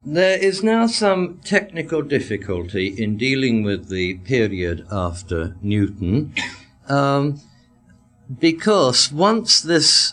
There is now some technical difficulty in dealing with the period after Newton, because once this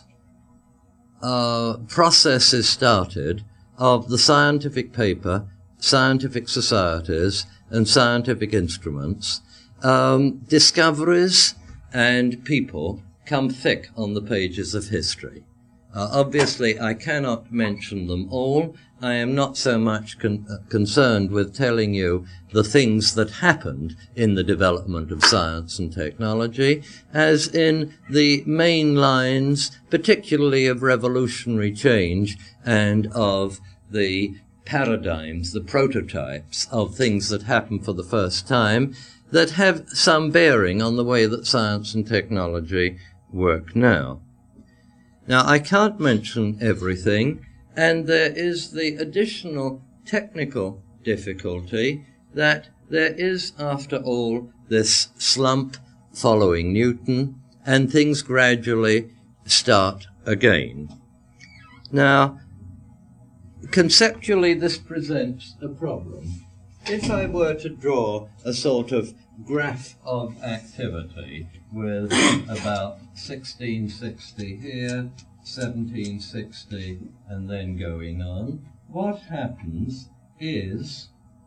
process is started of the scientific paper, scientific societies, and scientific instruments, discoveries and people come thick on the pages of history. Obviously, I cannot mention them all. I am not so much concerned with telling you the things that happened in the development of science and technology, as in the main lines, particularly of revolutionary change and of the paradigms, the prototypes of things that happen for the first time, that have some bearing on the way that science and technology work now. Now, I can't mention everything, and there is the additional technical difficulty that there is, after all, this slump following Newton, and things gradually start again. Now, conceptually, this presents a problem. If I were to draw a sort of graph of activity with about 1660 here, 1760, and then going on, what happens is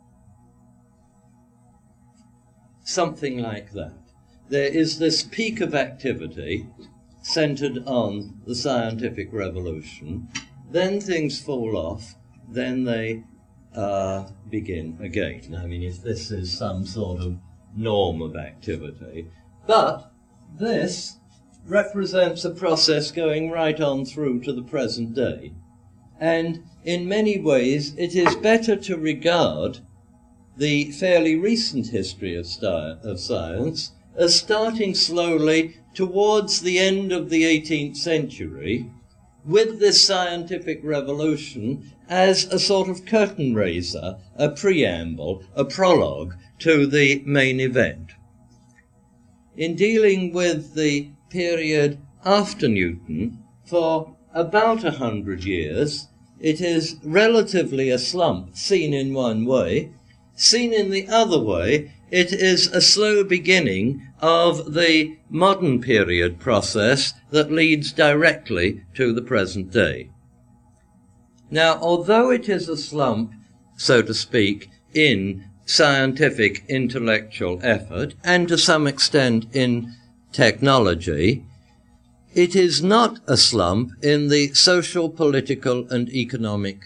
something like that. There is this peak of activity centered on the scientific revolution, then things fall off, then they begin again. I mean, if this is some sort of norm of activity. But this represents a process going right on through to the present day. And in many ways, it is better to regard the fairly recent history of science as starting slowly towards the end of the 18th century with this scientific revolution as a sort of curtain raiser, a preamble, a prologue to the main event. In dealing with the period after Newton, for about 100 years, it is relatively a slump, seen in one way. Seen in the other way, it is a slow beginning of the modern period process that leads directly to the present day. Now, although it is a slump, so to speak, in scientific intellectual effort, and to some extent in technology, it is not a slump in the social, political, and economic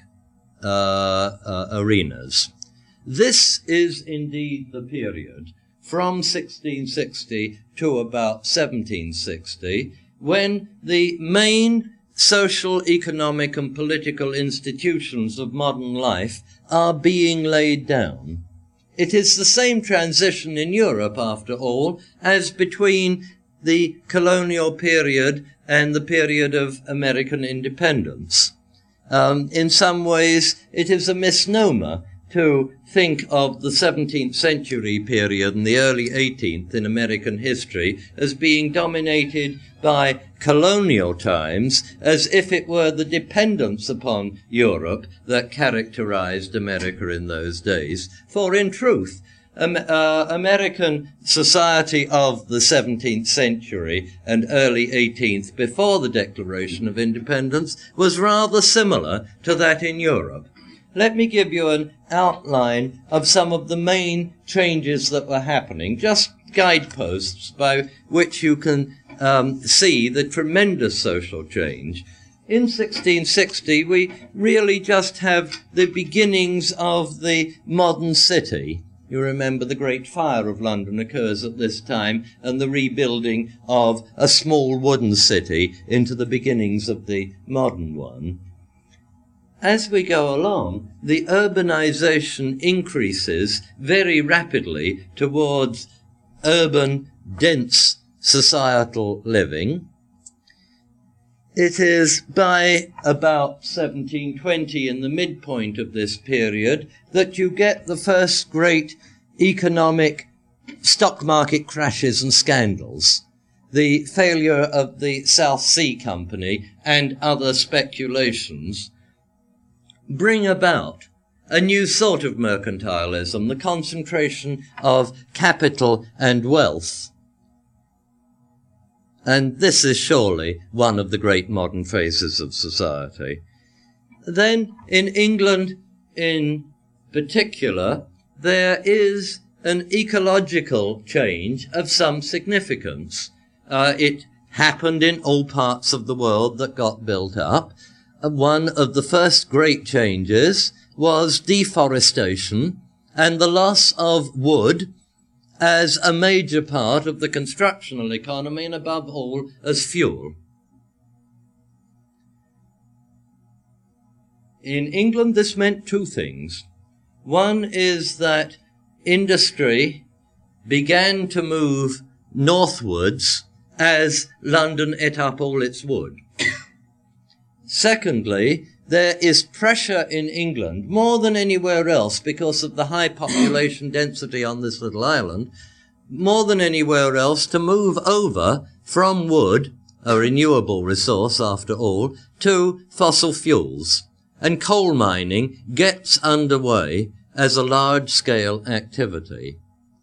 arenas. This is indeed the period from 1660 to about 1760, when the main social, economic, and political institutions of modern life are being laid down. It is the same transition in Europe, after all, as between the colonial period and the period of American independence. In some ways, it is a misnomer to think of the 17th century period and the early 18th in American history as being dominated by colonial times, as if it were the dependence upon Europe that characterized America in those days. For in truth, American society of the 17th century and early 18th, before the Declaration of Independence, was rather similar to that in Europe. Let me give you an outline of some of the main changes that were happening, just guideposts by which you can see the tremendous social change. In 1660, we really just have the beginnings of the modern city. You remember the Great Fire of London occurs at this time, and the rebuilding of a small wooden city into the beginnings of the modern one. As we go along, the urbanization increases very rapidly towards urban, dense societal living. It is by about 1720, in the midpoint of this period, that you get the first great economic stock market crashes and scandals. The failure of the South Sea Company and other speculations bring about a new sort of mercantilism, the concentration of capital and wealth. And this is surely one of the great modern phases of society. Then, in England in particular, there is an ecological change of some significance. It happened in all parts of the world that got built up. One of the first great changes was deforestation and the loss of wood as a major part of the constructional economy, and above all as fuel. In England, this meant two things. One is that industry began to move northwards as London ate up all its wood. Secondly, there is pressure in England, more than anywhere else, because of the high population density on this little island, more than anywhere else, to move over from wood, a renewable resource after all, to fossil fuels. And coal mining gets underway as a large-scale activity.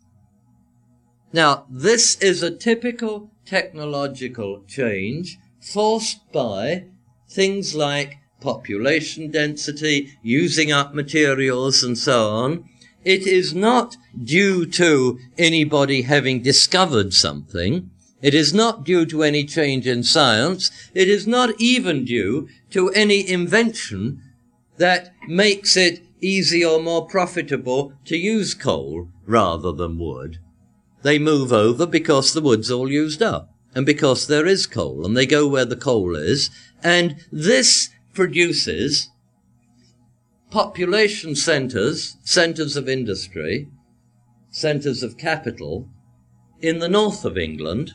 Now, this is a typical technological change forced by things like population density, using up materials, and so on. It is not due to anybody having discovered something. It is not due to any change in science. It is not even due to any invention that makes it easy or more profitable to use coal rather than wood. They move over because the wood's all used up, and because there is coal, and they go where the coal is, and this produces population centres, centres of industry, centres of capital, in the north of England,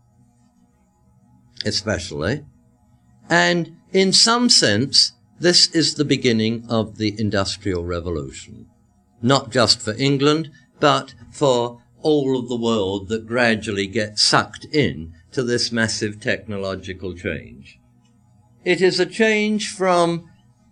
especially, and in some sense, this is the beginning of the Industrial Revolution, not just for England, but for all of the world that gradually gets sucked in to this massive technological change. It is a change from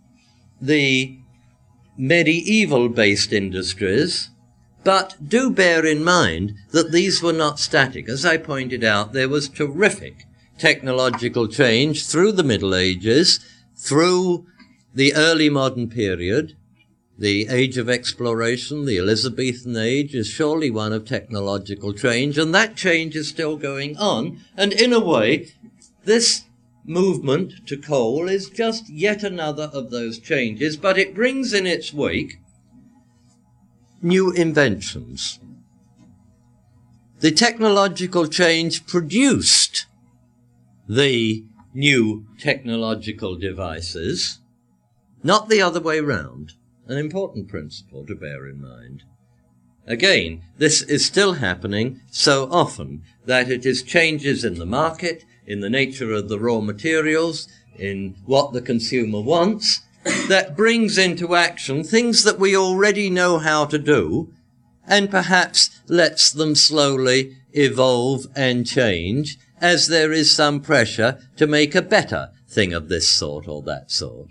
the medieval-based industries, but do bear in mind that these were not static. As I pointed out, there was terrific technological change through the Middle Ages, through the early modern period. The age of exploration, the Elizabethan age, is surely one of technological change, and that change is still going on. And in a way, this movement to coal is just yet another of those changes, but it brings in its wake new inventions. The technological change produced the new technological devices, not the other way round. An important principle to bear in mind. Again, this is still happening so often that it is changes in the market, in the nature of the raw materials, in what the consumer wants, that brings into action things that we already know how to do, and perhaps lets them slowly evolve and change as there is some pressure to make a better thing of this sort or that sort.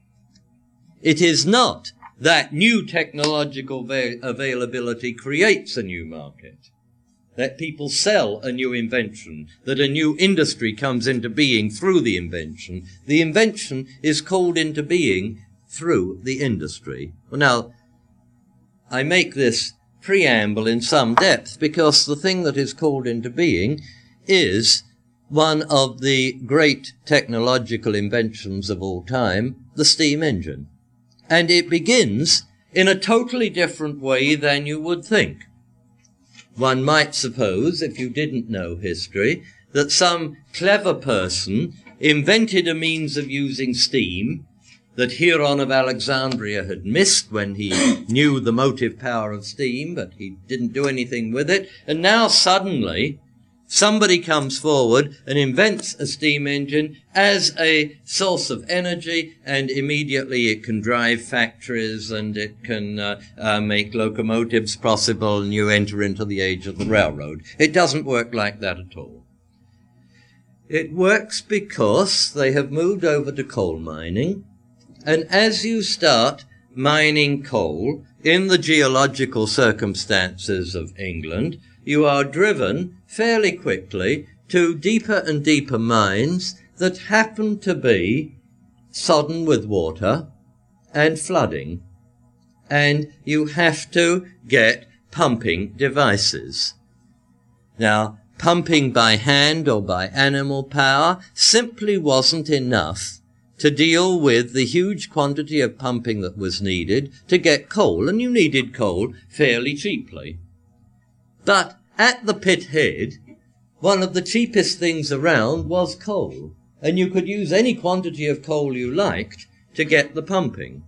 It is not that new technological availability creates a new market, that people sell a new invention, that a new industry comes into being through the invention. The invention is called into being through the industry. Well, now, I make this preamble in some depth because the thing that is called into being is one of the great technological inventions of all time, the steam engine. And it begins in a totally different way than you would think. One might suppose, if you didn't know history, that some clever person invented a means of using steam that Hieron of Alexandria had missed when he knew the motive power of steam, but he didn't do anything with it. And now suddenly somebody comes forward and invents a steam engine as a source of energy, and immediately it can drive factories and it can make locomotives possible, and you enter into the age of the railroad. It doesn't work like that at all. It works because they have moved over to coal mining, and as you start mining coal in the geological circumstances of England, you are driven fairly quickly to deeper and deeper mines that happen to be sodden with water and flooding. And you have to get pumping devices. Now, pumping by hand or by animal power simply wasn't enough to deal with the huge quantity of pumping that was needed to get coal, and you needed coal fairly cheaply. But at the pit head, one of the cheapest things around was coal, and you could use any quantity of coal you liked to get the pumping.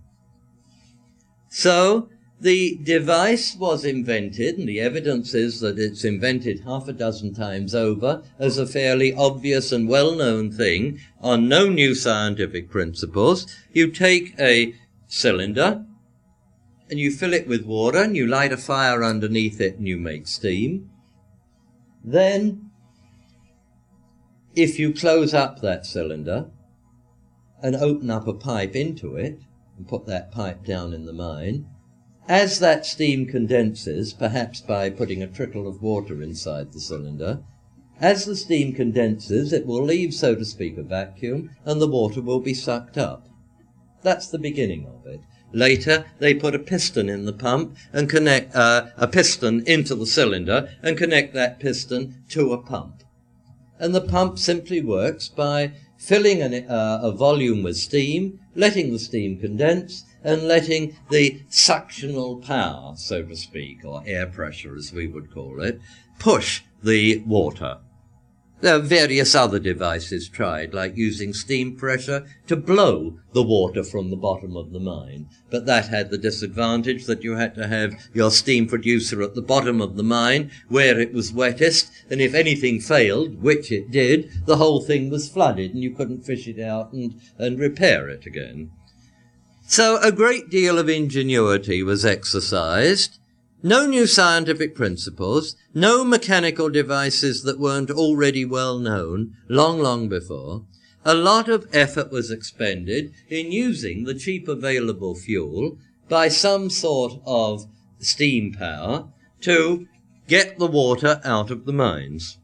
So the device was invented, and the evidence is that it's invented half a dozen times over as a fairly obvious and well-known thing on no new scientific principles. You take a cylinder and you fill it with water and you light a fire underneath it and you make steam. Then, if you close up that cylinder and open up a pipe into it and put that pipe down in the mine, as that steam condenses, perhaps by putting a trickle of water inside the cylinder, as the steam condenses, it will leave, so to speak, a vacuum, and the water will be sucked up. That's the beginning of it. Later, they put a piston in the pump and connect a piston into the cylinder and connect that piston to a pump. And the pump simply works by filling a volume with steam, letting the steam condense, and letting the suctional power, so to speak, or air pressure as we would call it, push the water. There are various other devices tried, like using steam pressure to blow the water from the bottom of the mine. But that had the disadvantage that you had to have your steam producer at the bottom of the mine where it was wettest, and if anything failed, which it did, the whole thing was flooded and you couldn't fish it out and repair it again. So a great deal of ingenuity was exercised. No new scientific principles, no mechanical devices that weren't already well known long before. A lot of effort was expended in using the cheap available fuel by some sort of steam power to get the water out of the mines.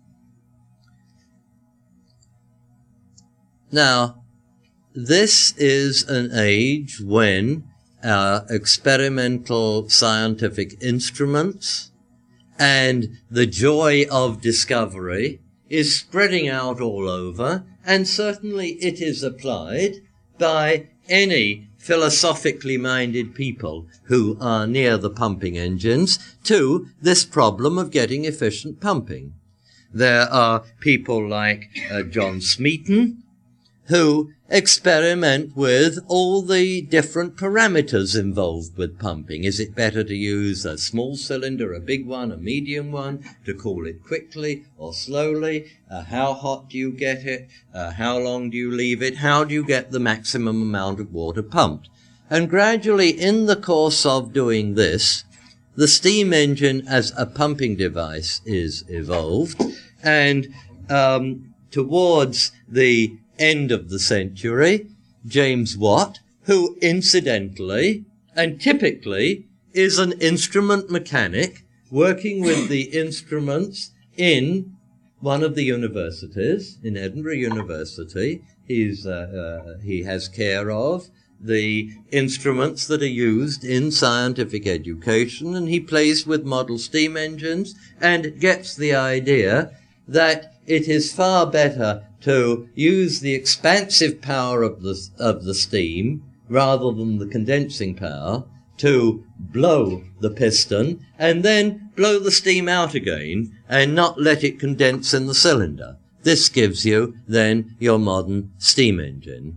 Now, this is an age when our experimental scientific instruments and the joy of discovery is spreading out all over, and certainly it is applied by any philosophically minded people who are near the pumping engines to this problem of getting efficient pumping. There are people like John Smeaton, who experiment with all the different parameters involved with pumping. Is it better to use a small cylinder, a big one, a medium one, to cool it quickly or slowly? How hot do you get it? How long do you leave it? How do you get the maximum amount of water pumped? And gradually, in the course of doing this, the steam engine as a pumping device is evolved, and towards the end of the century, James Watt, who incidentally and typically is an instrument mechanic working with the instruments in one of the universities, in Edinburgh University. He has care of the instruments that are used in scientific education, and he plays with model steam engines and gets the idea that it is far better to use the expansive power of the steam rather than the condensing power to blow the piston and then blow the steam out again and not let it condense in the cylinder. This gives you then your modern steam engine.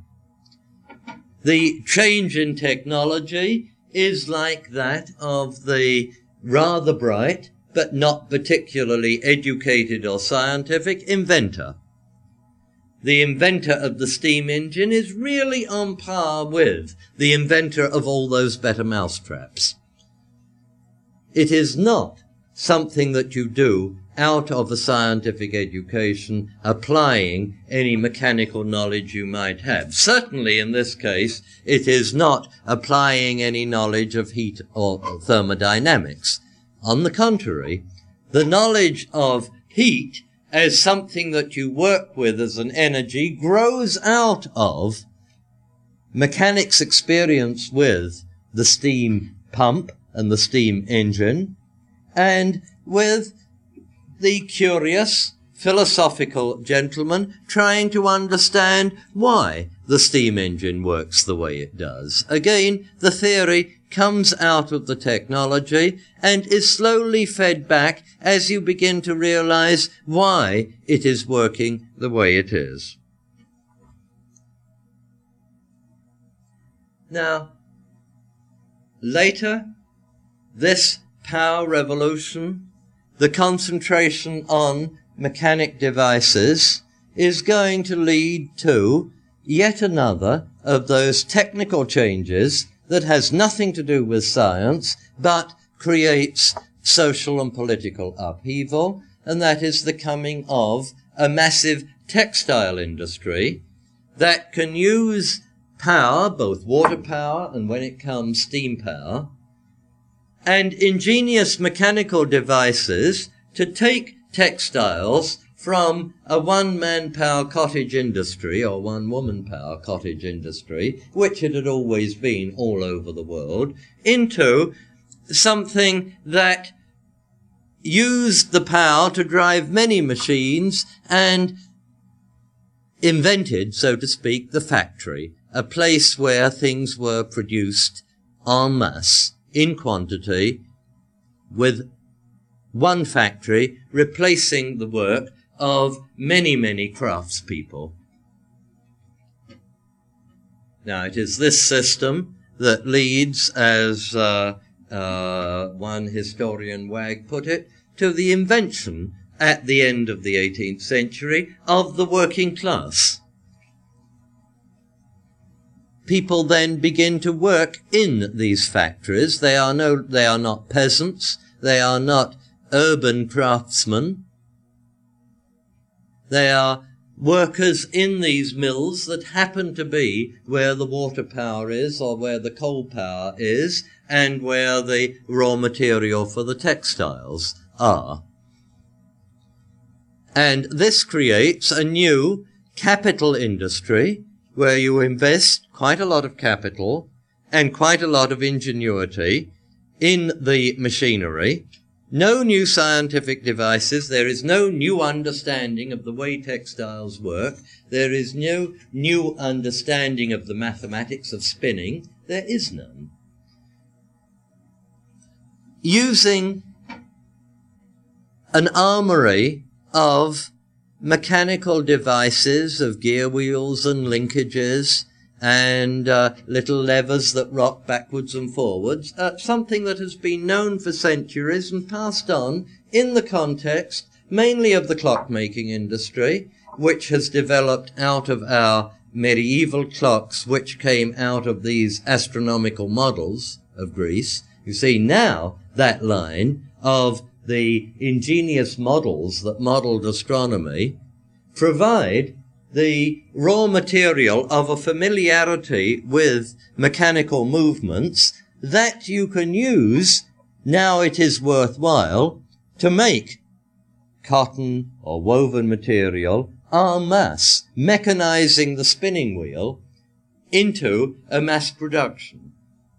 The change in technology is like that of the rather bright but not particularly educated or scientific inventor. The inventor of the steam engine is really on par with the inventor of all those better mousetraps. It is not something that you do out of a scientific education, applying any mechanical knowledge you might have. Certainly in this case, it is not applying any knowledge of heat or thermodynamics. On the contrary, the knowledge of heat as something that you work with as an energy grows out of mechanics experience with the steam pump and the steam engine, and with the curious philosophical gentleman trying to understand why the steam engine works the way it does. Again, the theory comes out of the technology and is slowly fed back as you begin to realize why it is working the way it is. Now, later, this power revolution, the concentration on mechanic devices, is going to lead to yet another of those technical changes that has nothing to do with science, but creates social and political upheaval, and that is the coming of a massive textile industry that can use power, both water power and when it comes steam power, and ingenious mechanical devices to take textiles from a one-man power cottage industry or one-woman power cottage industry, which it had always been all over the world, into something that used the power to drive many machines and invented, so to speak, the factory, a place where things were produced en masse, in quantity, with one factory replacing the work of many, many craftspeople. Now, it is this system that leads, as one historian Wagg put it, to the invention at the end of the 18th century of the working class. People then begin to work in these factories. They are not peasants. They are not urban craftsmen. They are workers in these mills that happen to be where the water power is or where the coal power is and where the raw material for the textiles are. And this creates a new capital industry where you invest quite a lot of capital and quite a lot of ingenuity in the machinery. No new scientific devices. There is no new understanding of the way textiles work. There is no new understanding of the mathematics of spinning. There is none. Using an armory of mechanical devices, of gear wheels and linkages and little levers that rock backwards and forwards, something that has been known for centuries and passed on in the context mainly of the clockmaking industry, which has developed out of our medieval clocks, which came out of these astronomical models of Greece. You see now that line of the ingenious models that modeled astronomy provide the raw material of a familiarity with mechanical movements that you can use, now it is worthwhile, to make cotton or woven material en masse, mechanizing the spinning wheel into a mass production.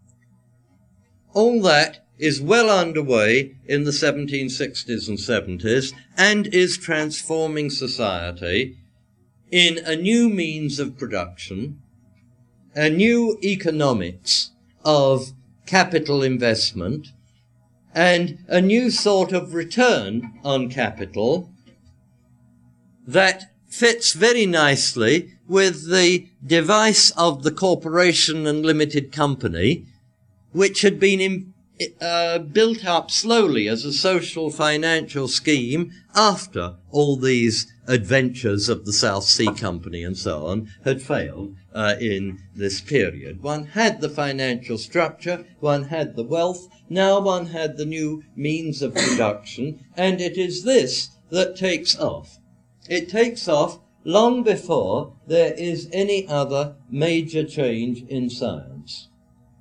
All that is well underway in the 1760s and 70s and is transforming society in a new means of production, a new economics of capital investment, and a new sort of return on capital that fits very nicely with the device of the corporation and limited company, which had been built up slowly as a social financial scheme after all these adventures of the South Sea Company and so on had failed in this period. One had the financial structure, one had the wealth, now one had the new means of production, and it is this that takes off. It takes off long before there is any other major change in science.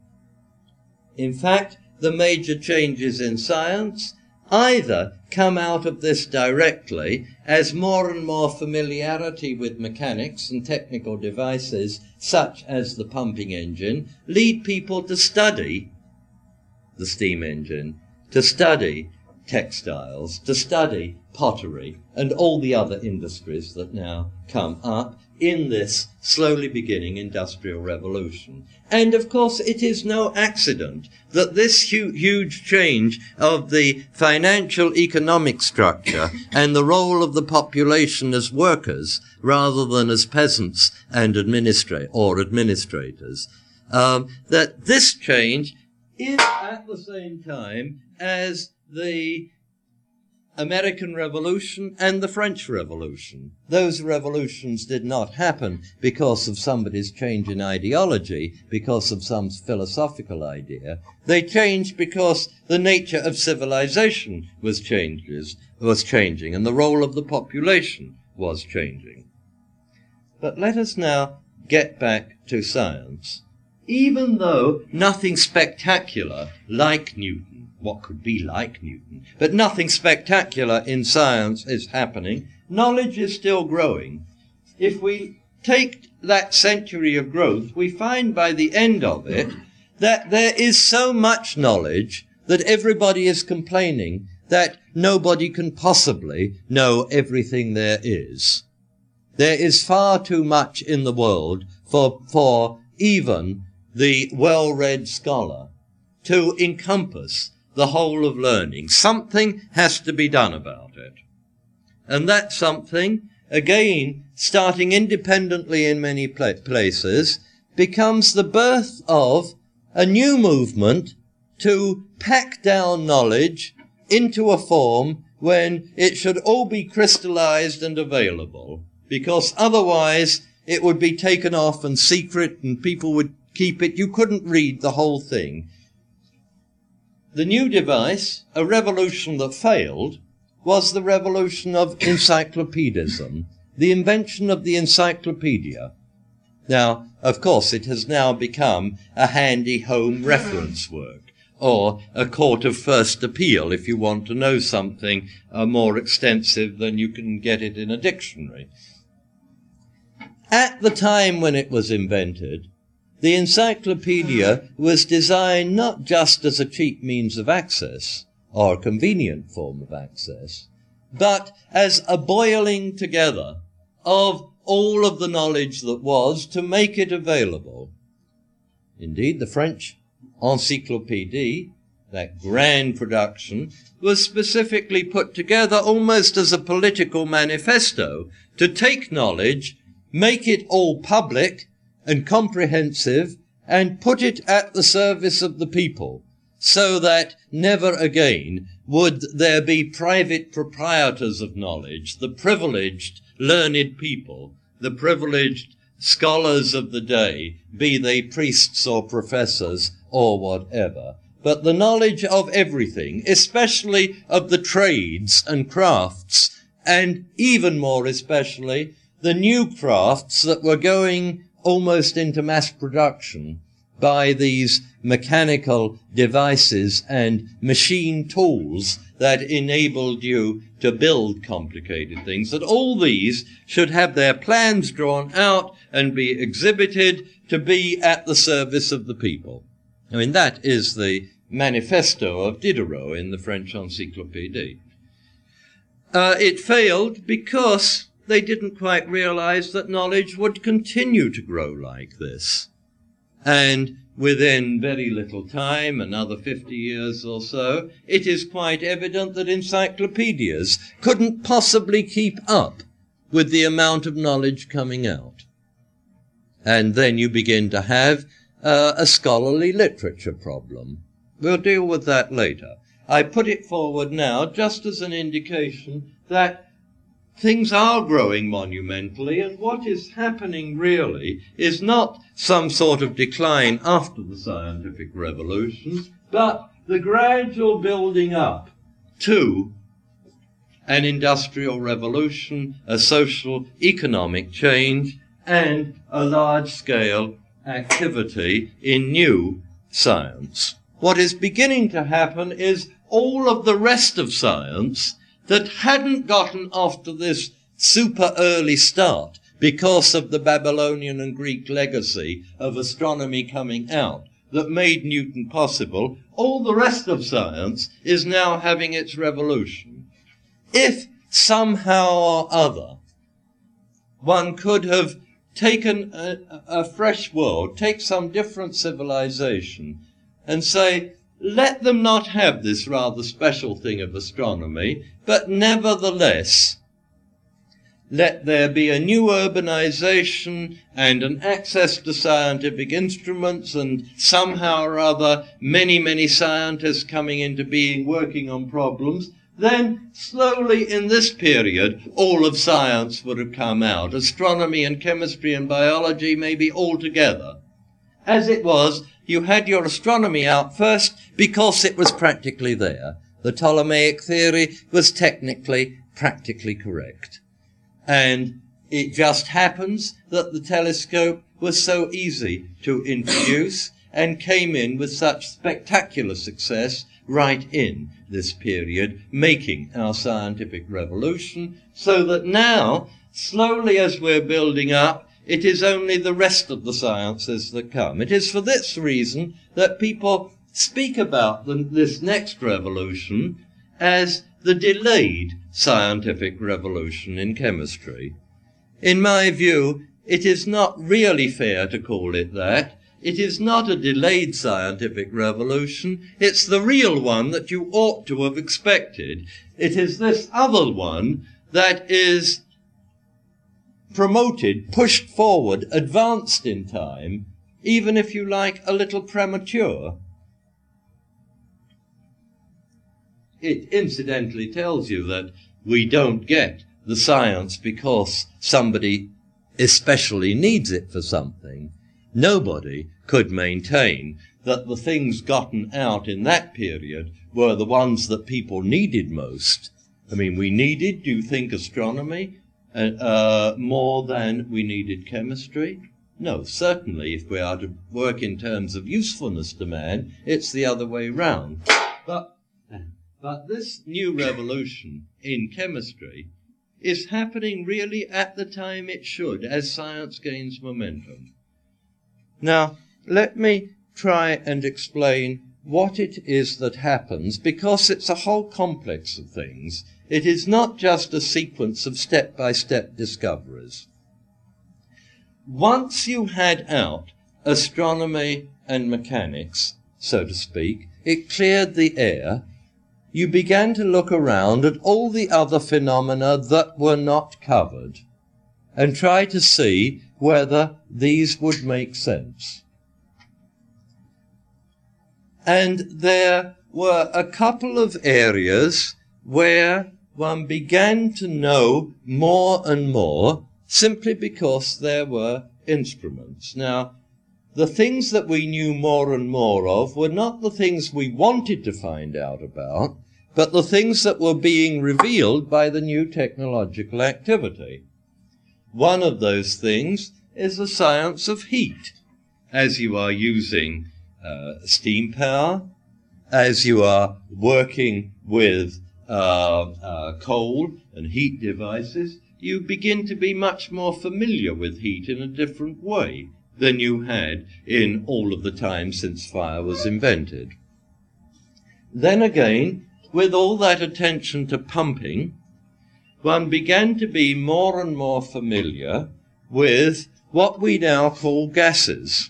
In fact, the major changes in science either come out of this directly as more and more familiarity with mechanics and technical devices such as the pumping engine lead people to study the steam engine, to study textiles, to study pottery and all the other industries that now come up in this slowly beginning industrial revolution. And of course it is no accident that this huge change of the financial economic structure and the role of the population as workers rather than as peasants and administrators, that this change is at the same time as the American Revolution and the French Revolution. Those revolutions did not happen because of somebody's change in ideology, because of some philosophical idea. They changed because the nature of civilization was changing, and the role of the population was changing. But let us now get back to science. Even though nothing spectacular like Newton, what could be like Newton, but nothing spectacular in science is happening, knowledge is still growing. If we take that century of growth, we find by the end of it that there is so much knowledge that everybody is complaining that nobody can possibly know everything there is. There is far too much in the world for even the well-read scholar to encompass the whole of learning. Something has to be done about it. And that something, again, starting independently in many places, becomes the birth of a new movement to pack down knowledge into a form when it should all be crystallized and available, because otherwise it would be taken off and secret and people would keep it. You couldn't read the whole thing. The new device, a revolution that failed, was the revolution of encyclopedism, the invention of the encyclopedia. Now, of course, it has now become a handy home reference work, or a court of first appeal if you want to know something more extensive than you can get it in a dictionary. At the time when it was invented, the encyclopedia was designed not just as a cheap means of access, or a convenient form of access, but as a boiling together of all of the knowledge that was to make it available. Indeed, the French Encyclopédie, that grand production, was specifically put together almost as a political manifesto to take knowledge, make it all public and comprehensive, and put it at the service of the people, so that never again would there be private proprietors of knowledge, the privileged learned people, the privileged scholars of the day, be they priests or professors or whatever. But the knowledge of everything, especially of the trades and crafts, and even more especially the new crafts that were going almost into mass production by these mechanical devices and machine tools that enabled you to build complicated things, that all these should have their plans drawn out and be exhibited to be at the service of the people. I mean, that is the manifesto of Diderot in the French Encyclopédie. It failed because they didn't quite realize that knowledge would continue to grow like this. And within very little time, another 50 years or so, it is quite evident that encyclopedias couldn't possibly keep up with the amount of knowledge coming out. And then you begin to have a scholarly literature problem. We'll deal with that later. I put it forward now just as an indication that things are growing monumentally, and what is happening really is not some sort of decline after the scientific revolution, but the gradual building up to an industrial revolution, a social economic change, and a large-scale activity in new science. What is beginning to happen is all of the rest of science that hadn't gotten off to this super early start because of the Babylonian and Greek legacy of astronomy coming out that made Newton possible, all the rest of science is now having its revolution. If somehow or other one could have taken a fresh world, take some different civilization, and say, let them not have this rather special thing of astronomy, but nevertheless, let there be a new urbanization and an access to scientific instruments, and somehow or other many, many scientists coming into being working on problems, then slowly in this period all of science would have come out, astronomy and chemistry and biology maybe all together. As it was, you had your astronomy out first because it was practically there. The Ptolemaic theory was technically, practically correct. And it just happens that the telescope was so easy to introduce and came in with such spectacular success right in this period, making our scientific revolution, so that now, slowly as we're building up, it is only the rest of the sciences that come. It is for this reason that people speak about this next revolution as the delayed scientific revolution in chemistry. In my view, it is not really fair to call it that. It is not a delayed scientific revolution. It's the real one that you ought to have expected. It is this other one that is promoted, pushed forward, advanced in time, even if you like, a little premature. It incidentally tells you that we don't get the science because somebody especially needs it for something. Nobody could maintain that the things gotten out in that period were the ones that people needed most. I mean, we needed, do you think, astronomy more than we needed chemistry? No, certainly if we are to work in terms of usefulness to man, it's the other way round. But this new revolution in chemistry is happening really at the time it should, as science gains momentum. Now, let me try and explain what it is that happens, because it's a whole complex of things. It is not just a sequence of step-by-step discoveries. Once you had out astronomy and mechanics, so to speak, it cleared the air. You began to look around at all the other phenomena that were not covered and try to see whether these would make sense. And there were a couple of areas where one began to know more and more simply because there were instruments. Now, the things that we knew more and more of were not the things we wanted to find out about, but the things that were being revealed by the new technological activity. One of those things is the science of heat. As you are using steam power, as you are working with coal and heat devices, you begin to be much more familiar with heat in a different way than you had in all of the time since fire was invented. Then again, with all that attention to pumping, one began to be more and more familiar with what we now call gases.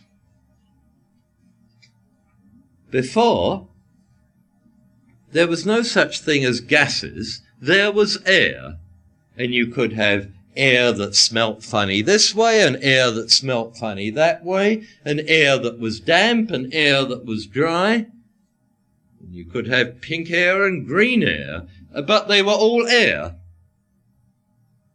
Before, there was no such thing as gases. There was air, and you could have air that smelt funny this way, and air that smelt funny that way, and air that was damp, and air that was dry. You could have pink air and green air, but they were all air.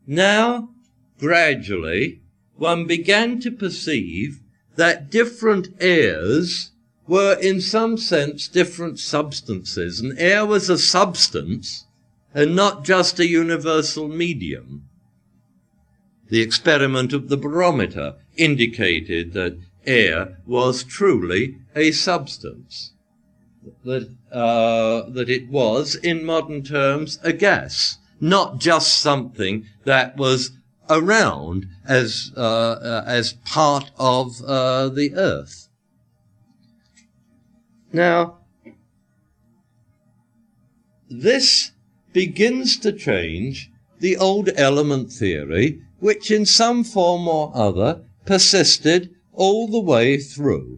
Now, gradually, one began to perceive that different airs were in some sense different substances, and air was a substance and not just a universal medium. The experiment of the barometer indicated that air was truly a substance, that it was, in modern terms, a gas, not just something that was around as part of the earth. Now, this begins to change the old element theory, which in some form or other persisted all the way through.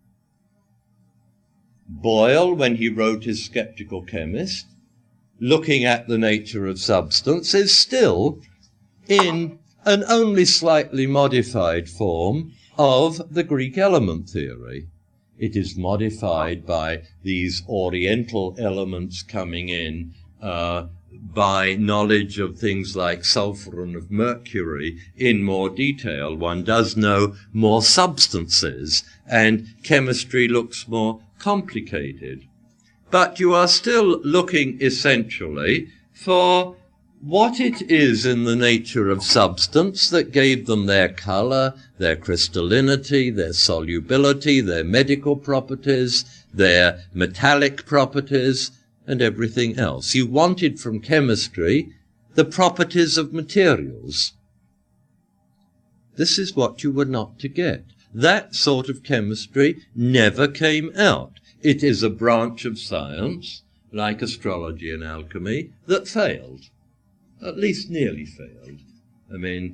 Boyle, when he wrote his Sceptical Chemist, looking at the nature of substance, is still in an only slightly modified form of the Greek element theory. It is modified by these Oriental elements coming in, by knowledge of things like sulfur and of mercury in more detail. One does know more substances, and chemistry looks more complicated. But you are still looking essentially for what it is in the nature of substance that gave them their colour, their crystallinity, their solubility, their medical properties, their metallic properties, and everything else. You wanted from chemistry the properties of materials. This is what you were not to get. That sort of chemistry never came out. It is a branch of science, like astrology and alchemy, that failed. At least nearly failed. I mean,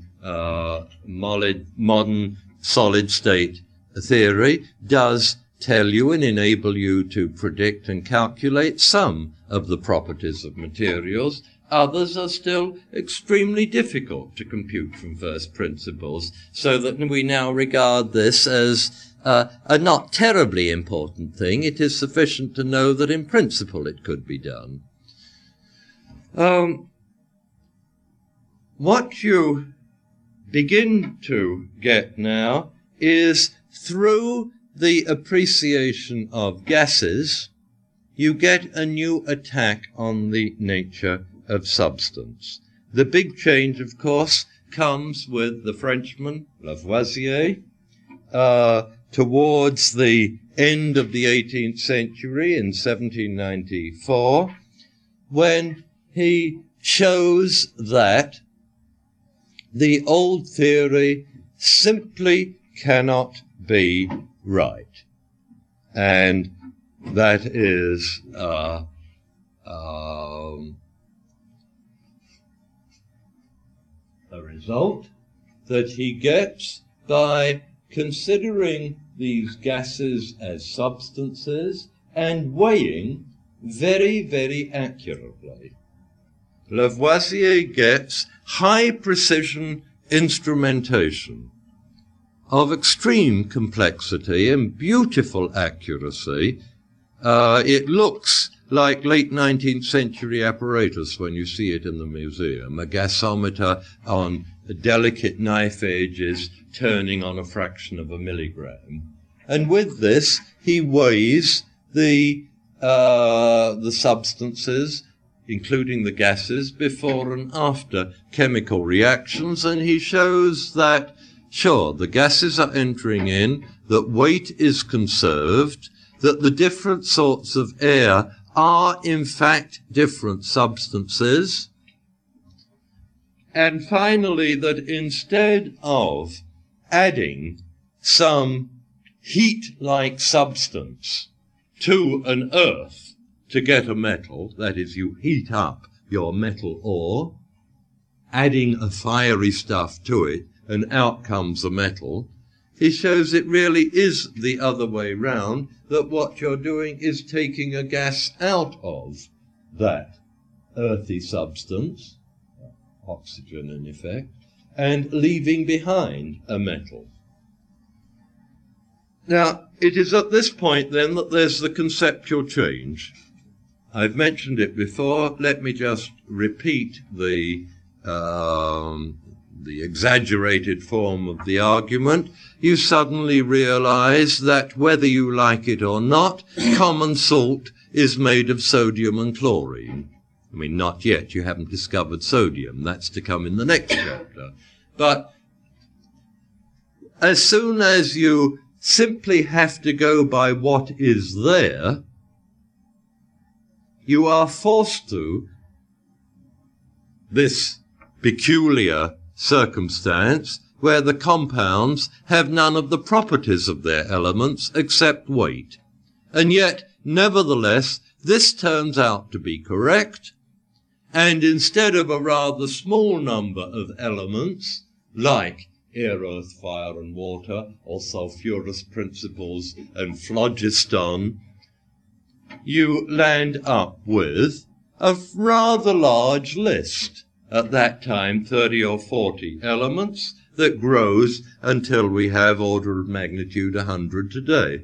modern solid-state theory does tell you and enable you to predict and calculate some of the properties of materials. Others are still extremely difficult to compute from first principles, so that we now regard this as a not terribly important thing. It is sufficient to know that in principle it could be done. What you begin to get now is, through the appreciation of gases, you get a new attack on the nature of substance. The big change, of course, comes with the Frenchman Lavoisier towards the end of the 18th century in 1794, when he shows that the old theory simply cannot be right. And that is a result that he gets by considering these gases as substances and weighing very, very accurately. Lavoisier gets high-precision instrumentation of extreme complexity and beautiful accuracy. It looks like late 19th century apparatus when you see it in the museum, a gasometer on delicate knife edges turning on a fraction of a milligram. And with this, he weighs the substances, including the gases, before and after chemical reactions, and he shows that, sure, the gases are entering in, that weight is conserved, that the different sorts of air are, in fact, different substances, and finally, that instead of adding some heat-like substance to an earth to get a metal, that is, you heat up your metal ore, adding a fiery stuff to it, and out comes a metal, he shows it really is the other way round, that what you're doing is taking a gas out of that earthy substance, oxygen in effect, and leaving behind a metal. Now, it is at this point then that there's the conceptual change. I've mentioned it before. Let me just repeat the the exaggerated form of the argument, you suddenly realize that whether you like it or not, common salt is made of sodium and chlorine. I mean, not yet. You haven't discovered sodium. That's to come in the next chapter. But as soon as you simply have to go by what is there, you are forced to this peculiar circumstance where the compounds have none of the properties of their elements except weight. And yet, nevertheless, this turns out to be correct, and instead of a rather small number of elements, like air, earth, fire and water, or sulfurous principles and phlogiston, you land up with a rather large list. At that time, 30 or 40 elements that grows until we have order of magnitude 100 today.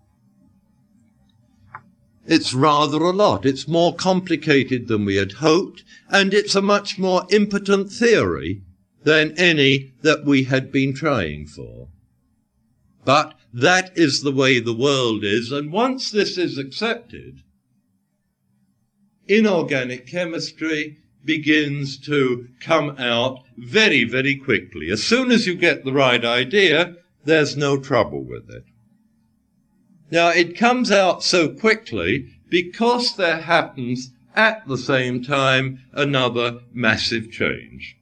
It's rather a lot. It's more complicated than we had hoped, and it's a much more impotent theory than any that we had been trying for. But that is the way the world is, and once this is accepted, inorganic chemistry begins to come out very, very quickly. As soon as you get the right idea, there's no trouble with it. Now, it comes out so quickly because there happens at the same time another massive change.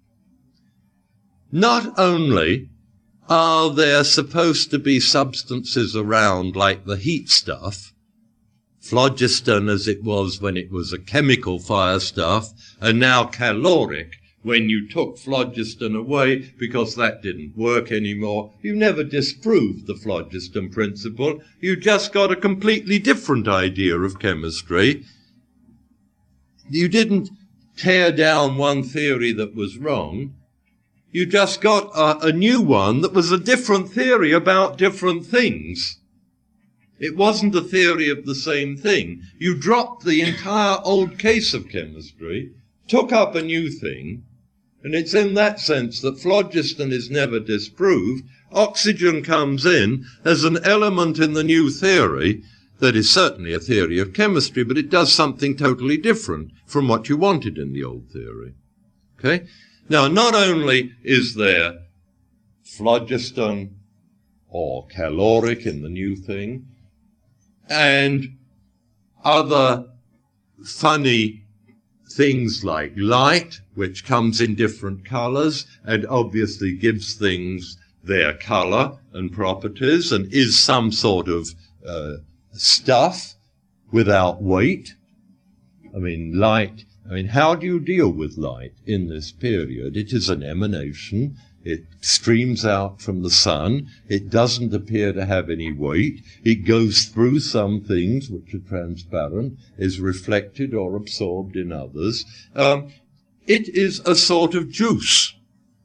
Not only are there supposed to be substances around like the heat stuff, phlogiston as it was when it was a chemical fire stuff, and now caloric when you took phlogiston away because that didn't work anymore. You never disproved the phlogiston principle. You just got a completely different idea of chemistry. You didn't tear down one theory that was wrong. You just got a new one that was a different theory about different things. It wasn't a theory of the same thing. You dropped the entire old case of chemistry, took up a new thing, and it's in that sense that phlogiston is never disproved. Oxygen comes in as an element in the new theory that is certainly a theory of chemistry, but it does something totally different from what you wanted in the old theory. Okay? Now, not only is there phlogiston or caloric in the new thing, and other funny things like light, which comes in different colors and obviously gives things their color and properties and is some sort of stuff without weight. I mean, light, how do you deal with light in this period? It is an emanation. It streams out from the sun. It doesn't appear to have any weight. It goes through some things which are transparent, is reflected or absorbed in others. It is a sort of juice.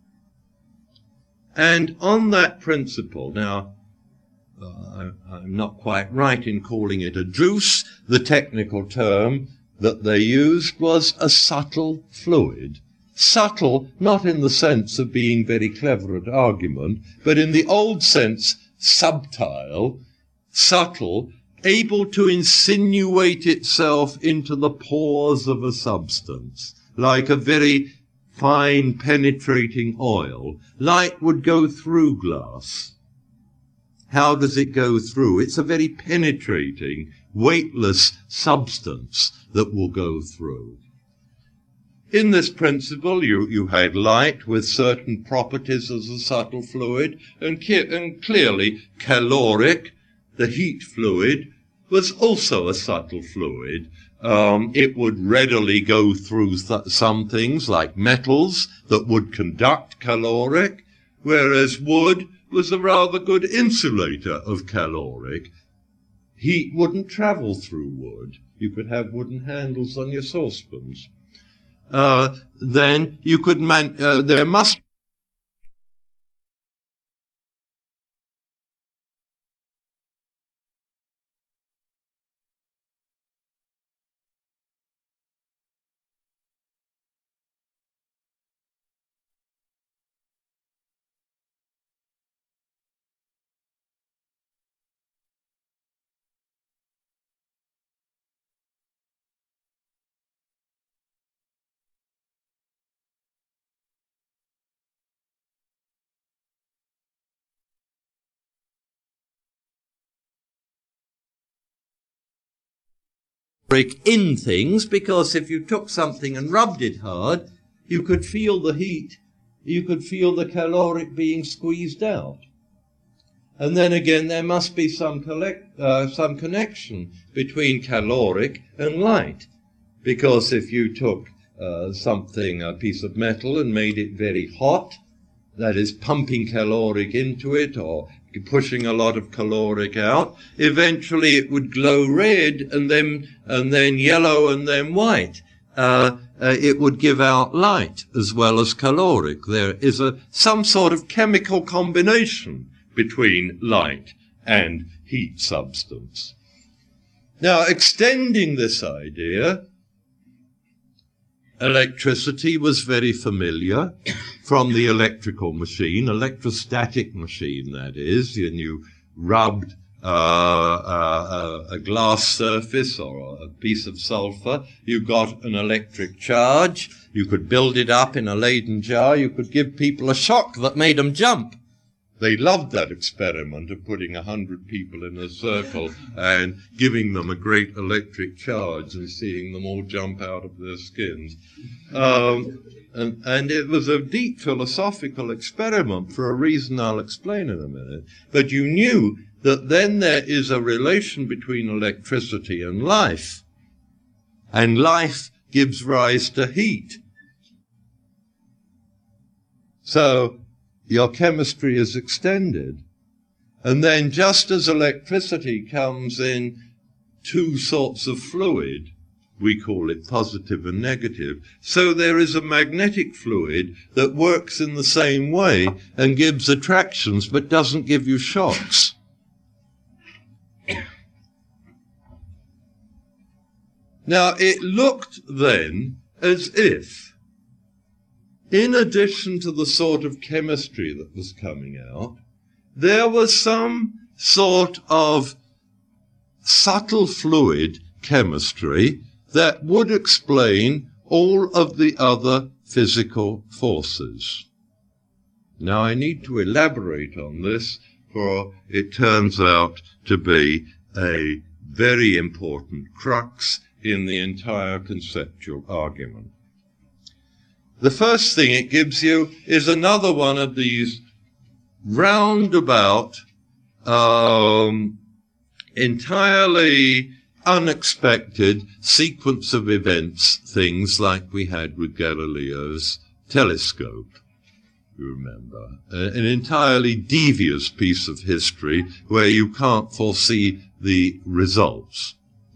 And on that principle, now, I'm not quite right in calling it a juice. The technical term that they used was a subtle fluid. Subtle, not in the sense of being very clever at argument, but in the old sense, subtile, subtle, able to insinuate itself into the pores of a substance, like a very fine penetrating oil. Light would go through glass. How does it go through? It's a very penetrating, weightless substance that will go through. In this principle, you had light with certain properties as a subtle fluid, and clearly caloric, the heat fluid, was also a subtle fluid. It would readily go through some things like metals that would conduct caloric, whereas wood was a rather good insulator of caloric. Heat wouldn't travel through wood. You could have wooden handles on your saucepans. Then you could there must in things, because if you took something and rubbed it hard, you could feel the heat, you could feel the caloric being squeezed out. And then again, there must be some connection between caloric and light, because if you took a piece of metal, and made it very hot, that is pumping caloric into it or pushing a lot of caloric out, eventually it would glow red and then yellow and then white. It would give out light as well as caloric. There is some sort of chemical combination between light and heat substance. Now, extending this idea, electricity was very familiar from the electrical machine, electrostatic machine, that is, and you rubbed a glass surface or a piece of sulfur, you got an electric charge, you could build it up in a Leyden jar, you could give people a shock that made them jump. They loved that experiment of putting 100 people in a circle and giving them a great electric charge and seeing them all jump out of their skins. And it was a deep philosophical experiment for a reason I'll explain in a minute. But you knew that then there is a relation between electricity and life gives rise to heat. So your chemistry is extended. And then just as electricity comes in two sorts of fluid, we call it positive and negative, so there is a magnetic fluid that works in the same way and gives attractions but doesn't give you shocks. Now, it looked then as if, in addition to the sort of chemistry that was coming out, there was some sort of subtle fluid chemistry that would explain all of the other physical forces. Now, I need to elaborate on this, for it turns out to be a very important crux in the entire conceptual argument. The first thing it gives you is another one of these roundabout, entirely unexpected sequence of events, things like we had with Galileo's telescope, you remember. An entirely devious piece of history where you can't foresee the results.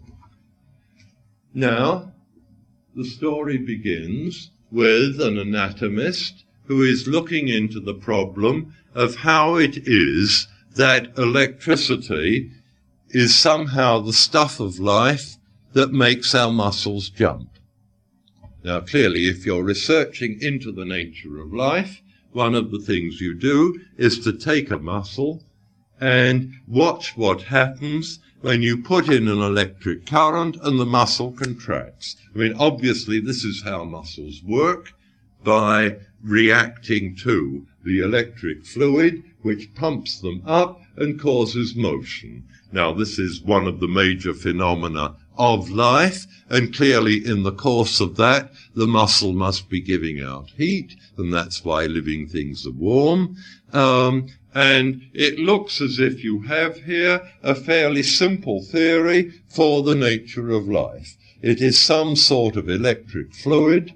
Now, the story begins with an anatomist who is looking into the problem of how it is that electricity is somehow the stuff of life that makes our muscles jump. Now, clearly, if you're researching into the nature of life, one of the things you do is to take a muscle and watch what happens when you put in an electric current and the muscle contracts. I mean, obviously, this is how muscles work, by reacting to the electric fluid, which pumps them up and causes motion. Now, this is one of the major phenomena of life, and clearly in the course of that, the muscle must be giving out heat, and that's why living things are warm. And it looks as if you have here a fairly simple theory for the nature of life. It is some sort of electric fluid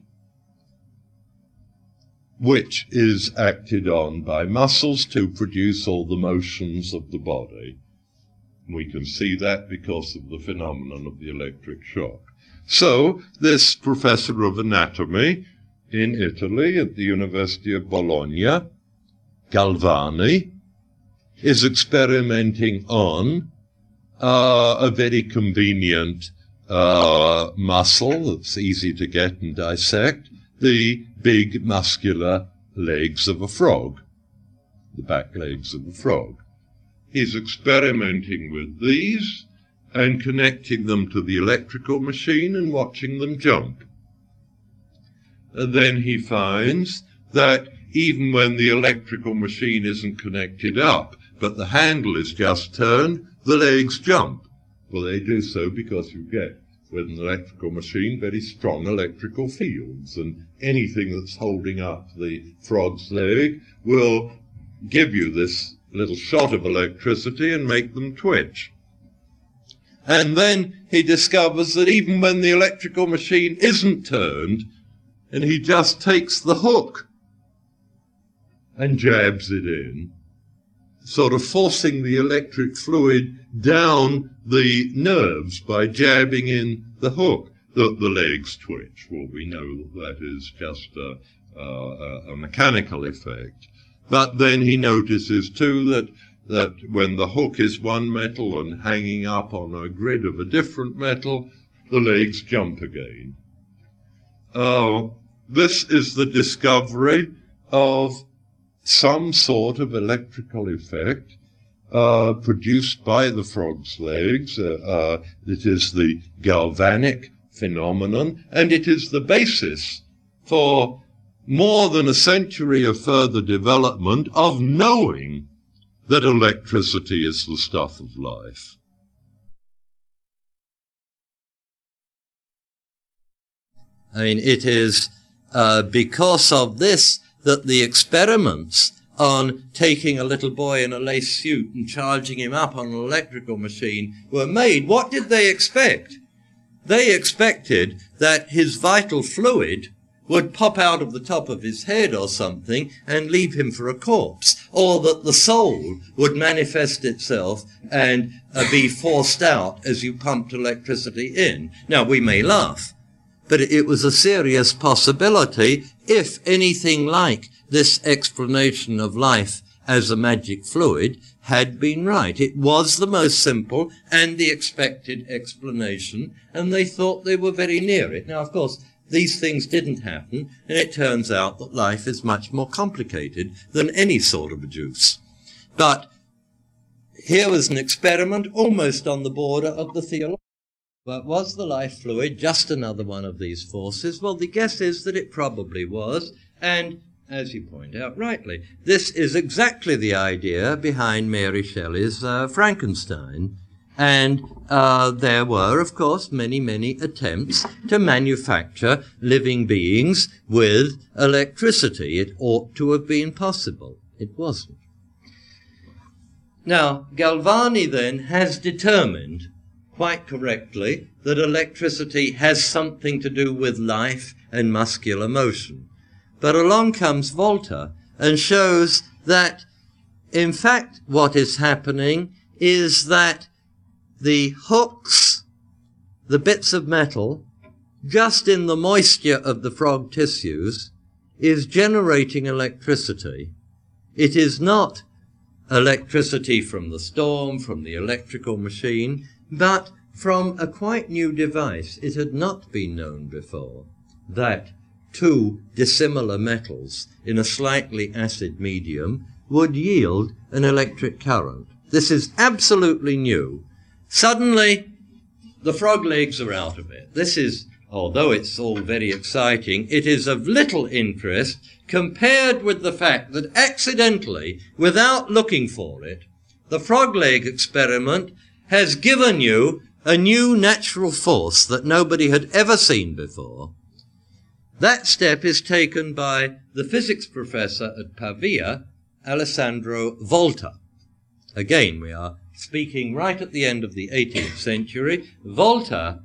which is acted on by muscles to produce all the motions of the body. We can see that because of the phenomenon of the electric shock. So this professor of anatomy in Italy at the University of Bologna, Galvani, is experimenting on a very convenient muscle that's easy to get and dissect, the big muscular legs of a frog, the back legs of a frog. He's experimenting with these and connecting them to the electrical machine and watching them jump. And then he finds that even when the electrical machine isn't connected up, but the handle is just turned, the legs jump. Well, they do so because you get with an electrical machine, very strong electrical fields, and anything that's holding up the frog's leg will give you this little shot of electricity and make them twitch. And then he discovers that even when the electrical machine isn't turned, and he just takes the hook and jabs it in, sort of forcing the electric fluid down the nerves by jabbing in the hook, the legs twitch. Well, we know that is just a mechanical effect. But then he notices too that when the hook is one metal and hanging up on a grid of a different metal, the legs jump again. This is the discovery of some sort of electrical effect produced by the frog's legs. It is the galvanic phenomenon, and it is the basis for more than a century of further development of knowing that electricity is the stuff of life. I mean, it is because of this that the experiments on taking a little boy in a lace suit and charging him up on an electrical machine were made. What did they expect? They expected that his vital fluid would pop out of the top of his head or something and leave him for a corpse, or that the soul would manifest itself and be forced out as you pumped electricity in. Now, we may laugh, but it was a serious possibility if anything like this explanation of life as a magic fluid had been right. It was the most simple and the expected explanation, and they thought they were very near it. Now, of course, these things didn't happen, and it turns out that life is much more complicated than any sort of a juice. But here was an experiment almost on the border of the theological. But was the life fluid just another one of these forces? Well, the guess is that it probably was, and as you point out rightly, this is exactly the idea behind Mary Shelley's Frankenstein. And there were, of course, many, many attempts to manufacture living beings with electricity. It ought to have been possible. It wasn't. Now, Galvani then has determined, quite correctly, that electricity has something to do with life and muscular motion. But along comes Volta and shows that, in fact, what is happening is that the hooks, the bits of metal, just in the moisture of the frog tissues, is generating electricity. It is not electricity from the storm, from the electrical machine, but from a quite new device. It had not been known before that two dissimilar metals in a slightly acid medium would yield an electric current. This is absolutely new. Suddenly, the frog legs are out of it. This is, although it's all very exciting, it is of little interest compared with the fact that accidentally, without looking for it, the frog leg experiment has given you a new natural force that nobody had ever seen before. That step is taken by the physics professor at Pavia, Alessandro Volta. Again, we are speaking right at the end of the 18th century. Volta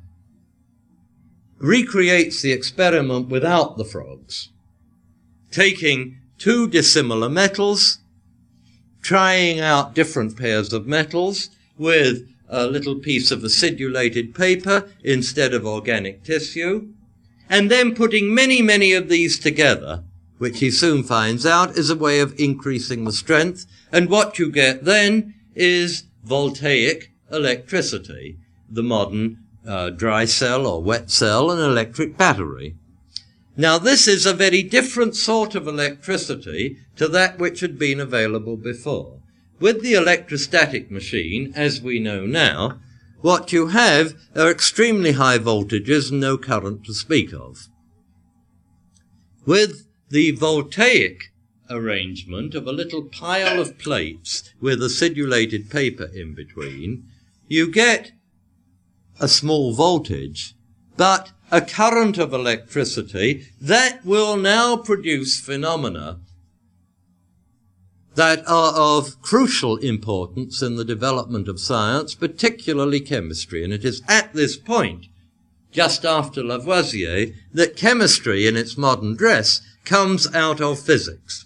recreates the experiment without the frogs, taking two dissimilar metals, trying out different pairs of metals with a little piece of acidulated paper instead of organic tissue, and then putting many, many of these together, which he soon finds out is a way of increasing the strength, and what you get then is voltaic electricity, the modern dry cell or wet cell, and electric battery. Now, this is a very different sort of electricity to that which had been available before. With the electrostatic machine, as we know now, what you have are extremely high voltages and no current to speak of. With the voltaic arrangement of a little pile of plates with acidulated paper in between, you get a small voltage, but a current of electricity that will now produce phenomena that are of crucial importance in the development of science, particularly chemistry. And it is at this point, just after Lavoisier, that chemistry in its modern dress comes out of physics.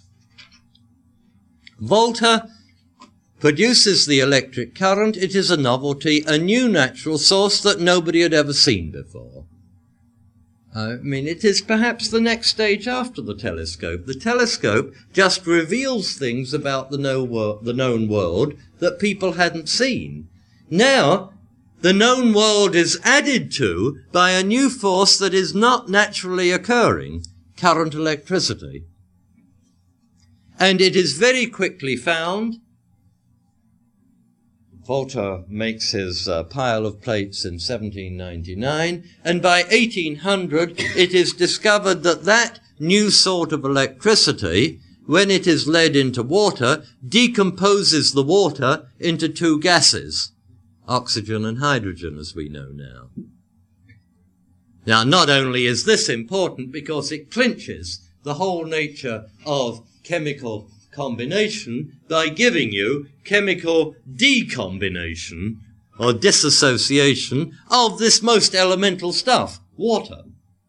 Volta produces the electric current. It is a novelty, a new natural source that nobody had ever seen before. I mean, it is perhaps the next stage after the telescope. The telescope just reveals things about the known world that people hadn't seen. Now, the known world is added to by a new force that is not naturally occurring, current electricity. And it is very quickly found. Volta makes his pile of plates in 1799, and by 1800 it is discovered that that new sort of electricity, when it is led into water, decomposes the water into two gases, oxygen and hydrogen, as we know now. Now, not only is this important because it clinches the whole nature of chemical combination by giving you chemical decombination or dissociation of this most elemental stuff, water.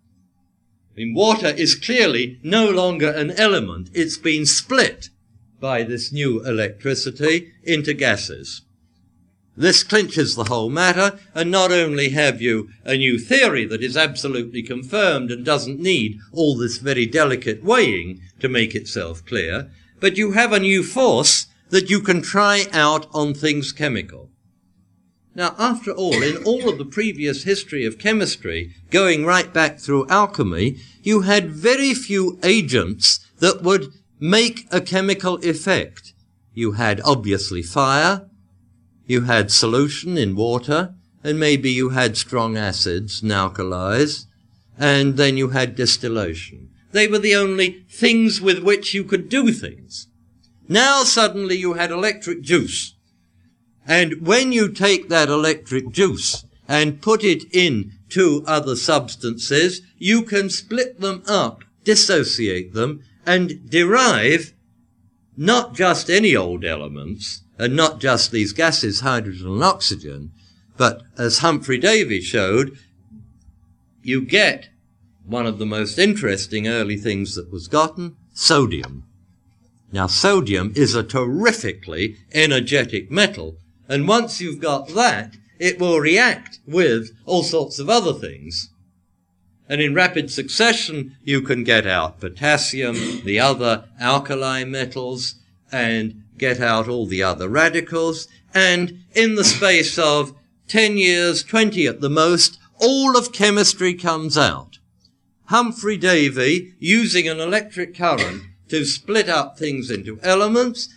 I mean, water is clearly no longer an element. It's been split by this new electricity into gases. This clinches the whole matter, and not only have you a new theory that is absolutely confirmed and doesn't need all this very delicate weighing to make itself clear, but you have a new force that you can try out on things chemical. Now, after all, in all of the previous history of chemistry, going right back through alchemy, you had very few agents that would make a chemical effect. You had, obviously, fire, you had solution in water, and maybe you had strong acids and alkalis, and then you had distillation. They were the only things with which you could do things. Now suddenly you had electric juice. And when you take that electric juice and put it into other substances, you can split them up, dissociate them, and derive not just any old elements, and not just these gases, hydrogen and oxygen, but as Humphrey Davy showed, you get one of the most interesting early things that was gotten, sodium. Now, sodium is a terrifically energetic metal, and once you've got that, it will react with all sorts of other things. And in rapid succession, you can get out potassium, the other alkali metals, and get out all the other radicals, and in the space of 10 years, 20 at the most, all of chemistry comes out. Humphrey Davy, using an electric current to split up things into elements,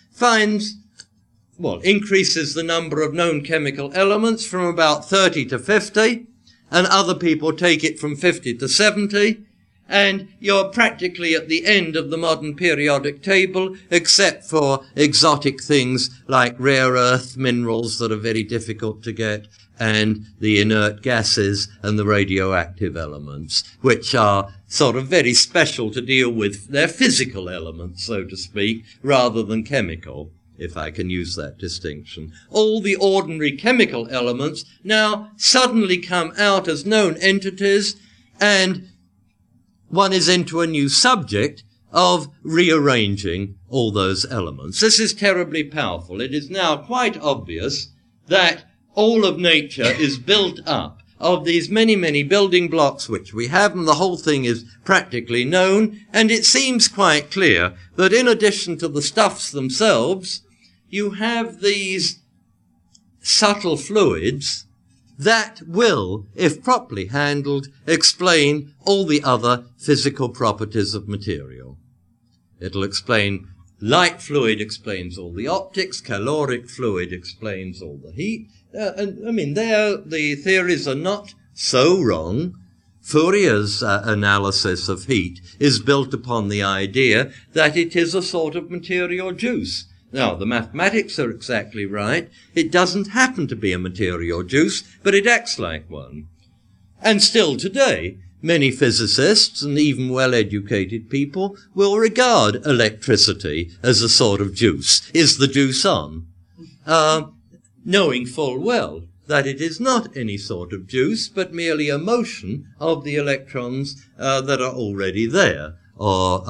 increases the number of known chemical elements from about 30 to 50, and other people take it from 50 to 70, and you're practically at the end of the modern periodic table, except for exotic things like rare earth minerals that are very difficult to get, and the inert gases and the radioactive elements, which are sort of very special to deal with. They're physical elements, so to speak, rather than chemical, if I can use that distinction. All the ordinary chemical elements now suddenly come out as known entities, and one is into a new subject of rearranging all those elements. This is terribly powerful. It is now quite obvious that all of nature is built up of these many, many building blocks which we have, and the whole thing is practically known, and it seems quite clear that in addition to the stuffs themselves, you have these subtle fluids that will, if properly handled, explain all the other physical properties of material. It'll explain light fluid explains all the optics, caloric fluid explains all the heat. The theories are not so wrong. Fourier's analysis of heat is built upon the idea that it is a sort of material juice. Now, the mathematics are exactly right. It doesn't happen to be a material juice, but it acts like one. And still today, many physicists and even well-educated people will regard electricity as a sort of juice. Is the juice on? Knowing full well that it is not any sort of juice, but merely a motion of the electrons that are already there, or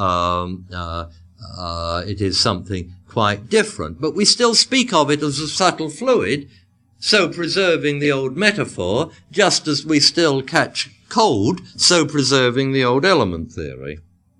it is something quite different. But we still speak of it as a subtle fluid, so preserving the old metaphor, just as we still catch cold, so preserving the old element theory.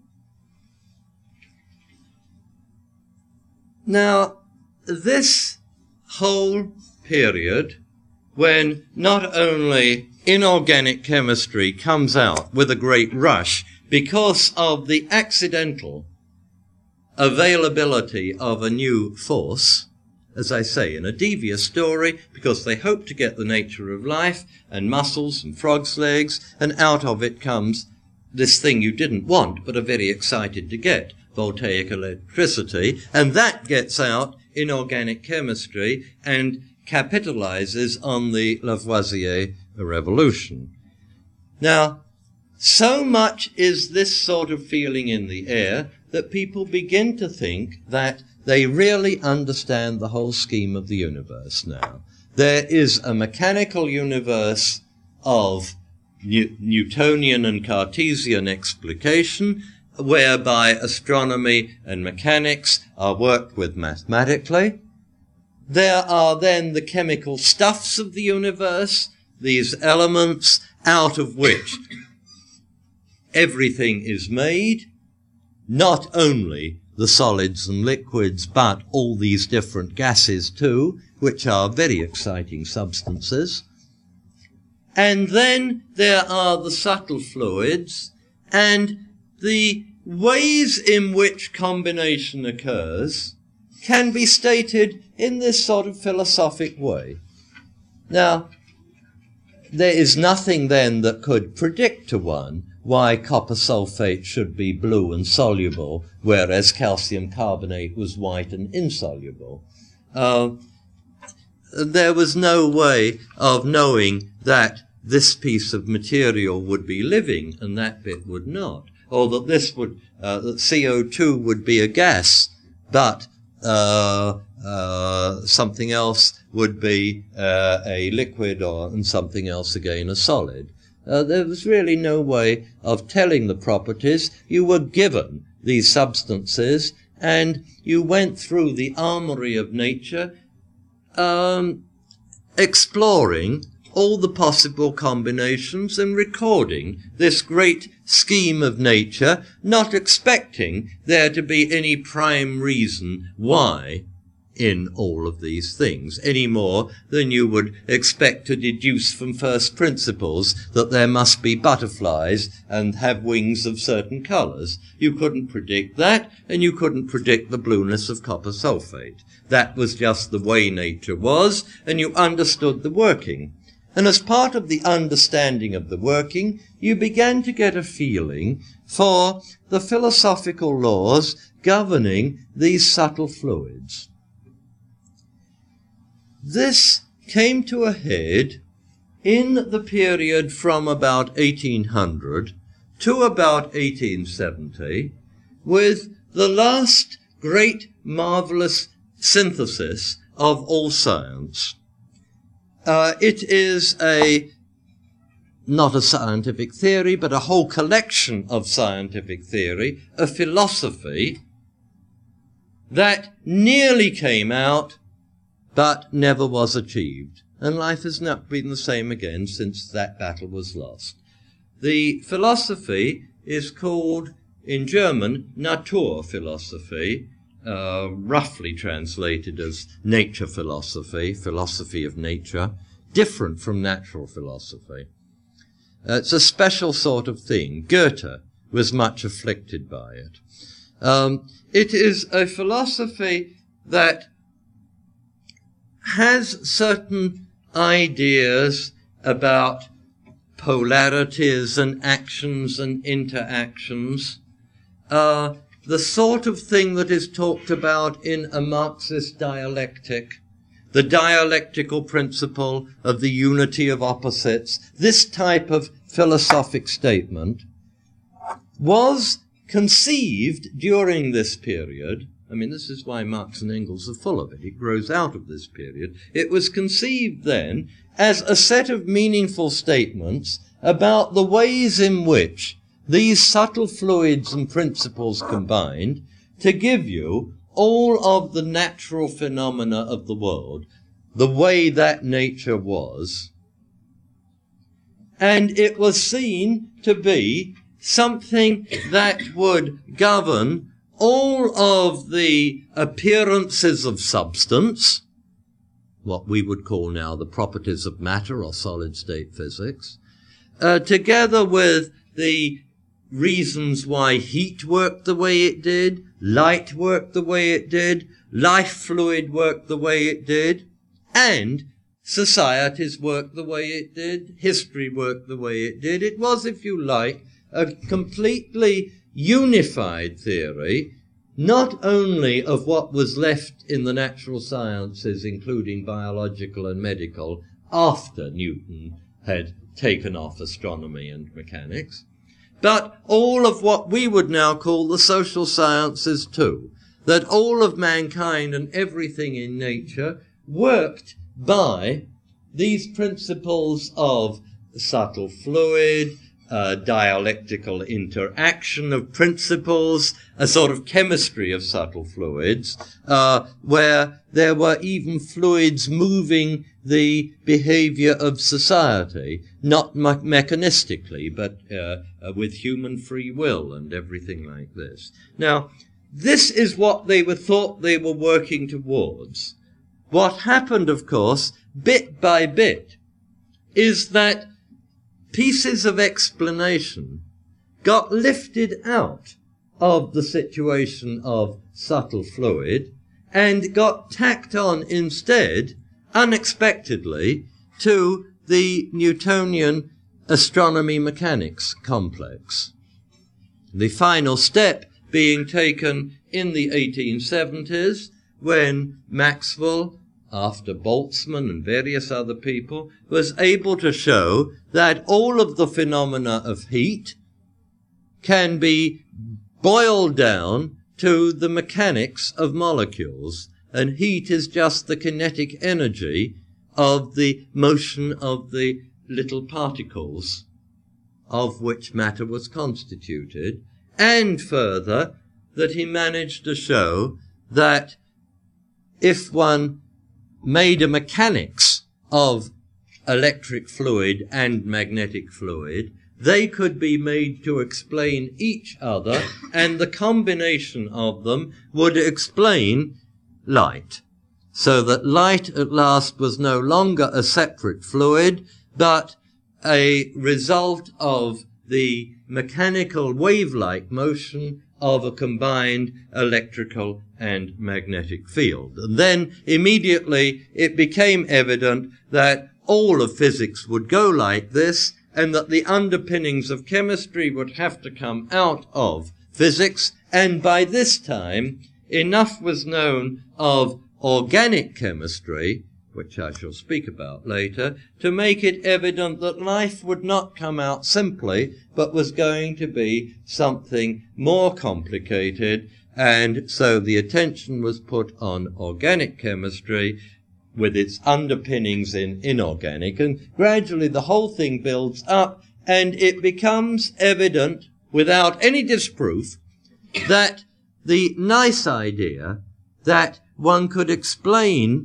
Now, this whole period, when not only inorganic chemistry comes out with a great rush because of the accidental availability of a new force, as I say, in a devious story, because they hope to get the nature of life and muscles and frogs' legs, and out of it comes this thing you didn't want but are very excited to get, voltaic electricity, and that gets out in organic chemistry and capitalizes on the Lavoisier revolution. Now, so much is this sort of feeling in the air that people begin to think that they really understand the whole scheme of the universe now. There is a mechanical universe of Newtonian and Cartesian explication, whereby astronomy and mechanics are worked with mathematically. There are then the chemical stuffs of the universe, these elements out of which everything is made, not only the solids and liquids, but all these different gases too, which are very exciting substances. And then there are the subtle fluids, and the ways in which combination occurs can be stated in this sort of philosophic way. Now, there is nothing then that could predict to one why copper sulfate should be blue and soluble, whereas calcium carbonate was white and insoluble. There was no way of knowing that this piece of material would be living and that bit would not, or that this would, that CO2 would be a gas, but something else would be a liquid, and something else again a solid. There was really no way of telling the properties. You were given these substances, and you went through the armory of nature, exploring all the possible combinations and recording this great scheme of nature, not expecting there to be any prime reason why in all of these things, any more than you would expect to deduce from first principles that there must be butterflies and have wings of certain colours. You couldn't predict that, and you couldn't predict the blueness of copper sulfate. That was just the way nature was, and you understood the working. And as part of the understanding of the working, you began to get a feeling for the philosophical laws governing these subtle fluids. This came to a head in the period from about 1800 to about 1870 with the last great marvelous synthesis of all science. It is not a scientific theory, but a whole collection of scientific theory, a philosophy that nearly came out but never was achieved. And life has not been the same again since that battle was lost. The philosophy is called, in German, Naturphilosophie, roughly translated as nature philosophy, philosophy of nature, different from natural philosophy. It's a special sort of thing. Goethe was much afflicted by it. It is a philosophy that has certain ideas about polarities and actions and interactions, the sort of thing that is talked about in a Marxist dialectic, the dialectical principle of the unity of opposites, this type of philosophic statement was conceived during this period. I mean, this is why Marx and Engels are full of it. It grows out of this period. It was conceived then as a set of meaningful statements about the ways in which these subtle fluids and principles combined to give you all of the natural phenomena of the world, the way that nature was. And it was seen to be something that would govern all of the appearances of substance, what we would call now the properties of matter or solid-state physics, together with the reasons why heat worked the way it did, light worked the way it did, life fluid worked the way it did, and societies worked the way it did, history worked the way it did. It was, if you like, a completely unified theory, not only of what was left in the natural sciences, including biological and medical, after Newton had taken off astronomy and mechanics, but all of what we would now call the social sciences too, that all of mankind and everything in nature worked by these principles of subtle fluid, dialectical interaction of principles, a sort of chemistry of subtle fluids, where there were even fluids moving the behavior of society, not mechanistically, but with human free will and everything like this. Now, this is what they thought they were working towards. What happened, of course, bit by bit, is that pieces of explanation got lifted out of the situation of subtle fluid and got tacked on instead, unexpectedly, to the Newtonian astronomy mechanics complex. The final step being taken in the 1870s when Maxwell, after Boltzmann and various other people, was able to show that all of the phenomena of heat can be boiled down to the mechanics of molecules, and heat is just the kinetic energy of the motion of the little particles of which matter was constituted, and further, that he managed to show that if one made a mechanics of electric fluid and magnetic fluid, they could be made to explain each other, and the combination of them would explain light. So that light at last was no longer a separate fluid, but a result of the mechanical wave-like motion of a combined electrical and magnetic field. And then immediately it became evident that all of physics would go like this, and that the underpinnings of chemistry would have to come out of physics. And by this time, enough was known of organic chemistry, which I shall speak about later, to make it evident that life would not come out simply, but was going to be something more complicated. And so the attention was put on organic chemistry with its underpinnings in inorganic, and gradually the whole thing builds up, and it becomes evident, without any disproof, that the nice idea that one could explain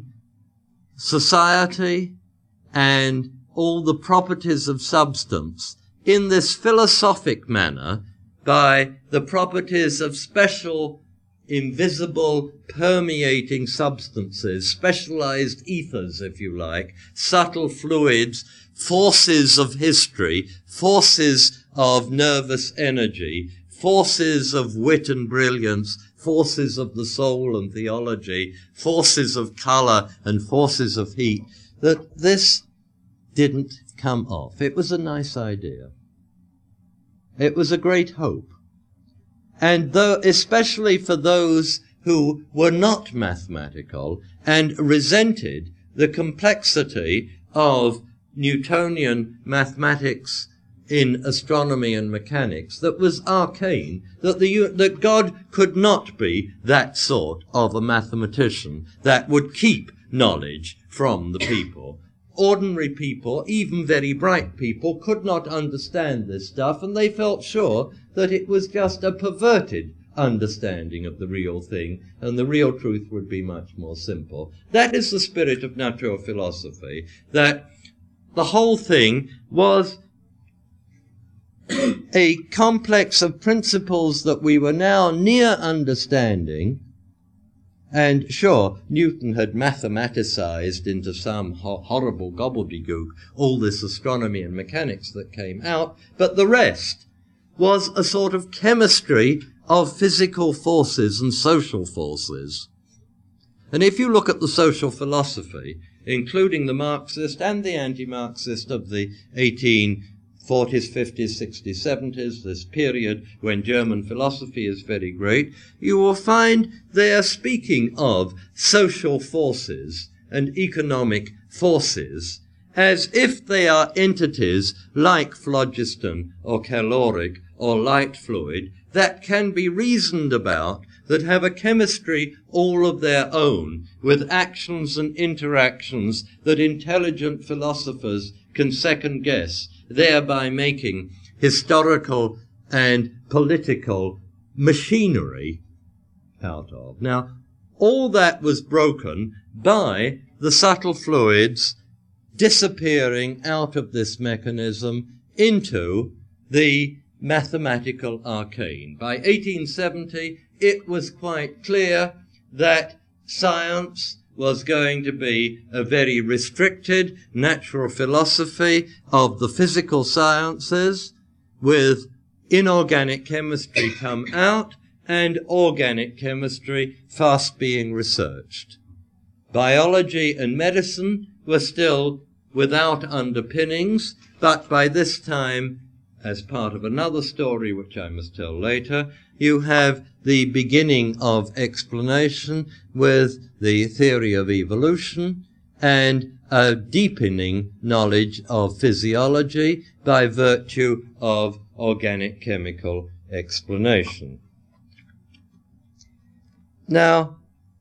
society and all the properties of substance in this philosophic manner by the properties of special invisible permeating substances, specialized ethers, if you like, subtle fluids, forces of history, forces of nervous energy, forces of wit and brilliance, forces of the soul and theology, forces of color and forces of heat, that this didn't come off. It was a nice idea. It was a great hope. and though, especially for those who were not mathematical and resented the complexity of Newtonian mathematics in astronomy and mechanics that was arcane, that God could not be that sort of a mathematician that would keep knowledge from the people. Ordinary people, even very bright people, could not understand this stuff, and they felt sure that it was just a perverted understanding of the real thing, and the real truth would be much more simple. That is the spirit of natural philosophy, that the whole thing was a complex of principles that we were now near understanding. And sure, Newton had mathematicized into some horrible gobbledygook all this astronomy and mechanics that came out, but the rest was a sort of chemistry of physical forces and social forces. And if you look at the social philosophy, including the Marxist and the anti-Marxist of the 1840s, 50s, 60s, 70s, this period when German philosophy is very great, you will find they are speaking of social forces and economic forces as if they are entities like phlogiston or caloric or light fluid that can be reasoned about, that have a chemistry all of their own, with actions and interactions that intelligent philosophers can second guess, thereby making historical and political machinery out of. Now, all that was broken by the subtle fluids disappearing out of this mechanism into the mathematical arcane. By 1870, it was quite clear that science was going to be a very restricted natural philosophy of the physical sciences, with inorganic chemistry come out and organic chemistry fast being researched. Biology and medicine were still without underpinnings, but by this time, as part of another story which I must tell later, you have the beginning of explanation with the theory of evolution and a deepening knowledge of physiology by virtue of organic chemical explanation. Now,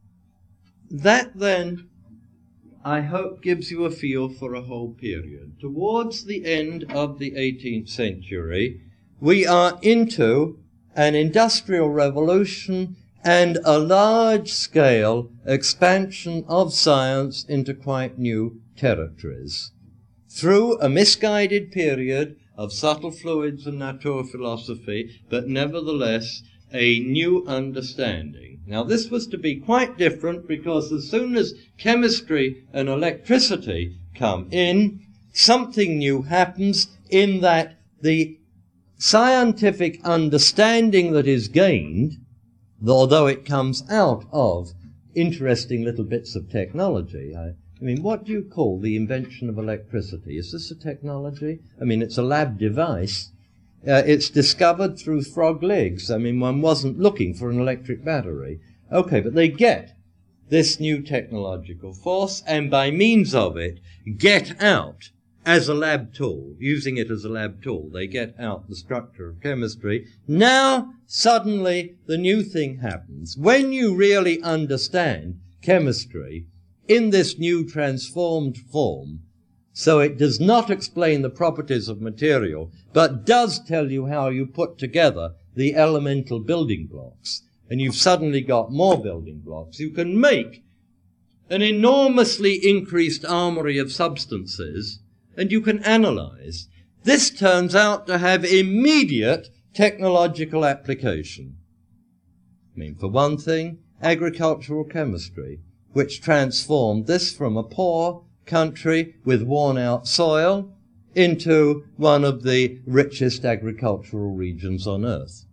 that then, I hope, gives you a feel for a whole period. Towards the end of the 18th century, we are into an industrial revolution and a large-scale expansion of science into quite new territories. Through a misguided period of subtle fluids and natural philosophy, but nevertheless a new understanding. Now, this was to be quite different because as soon as chemistry and electricity come in, something new happens in that the scientific understanding that is gained, although it comes out of interesting little bits of technology. I mean, what do you call the invention of electricity? Is this a technology? I mean, it's a lab device. It's discovered through frog legs. I mean, one wasn't looking for an electric battery. Okay, but they get this new technological force, and by means of it, get out as a lab tool, using it as a lab tool. They get out the structure of chemistry. Now, suddenly, the new thing happens. When you really understand chemistry in this new transformed form, so it does not explain the properties of material, but does tell you how you put together the elemental building blocks, and you've suddenly got more building blocks, you can make an enormously increased armory of substances, and you can analyze. This turns out to have immediate technological application. I mean, for one thing, agricultural chemistry, which transformed this from a poor country with worn-out soil into one of the richest agricultural regions on earth.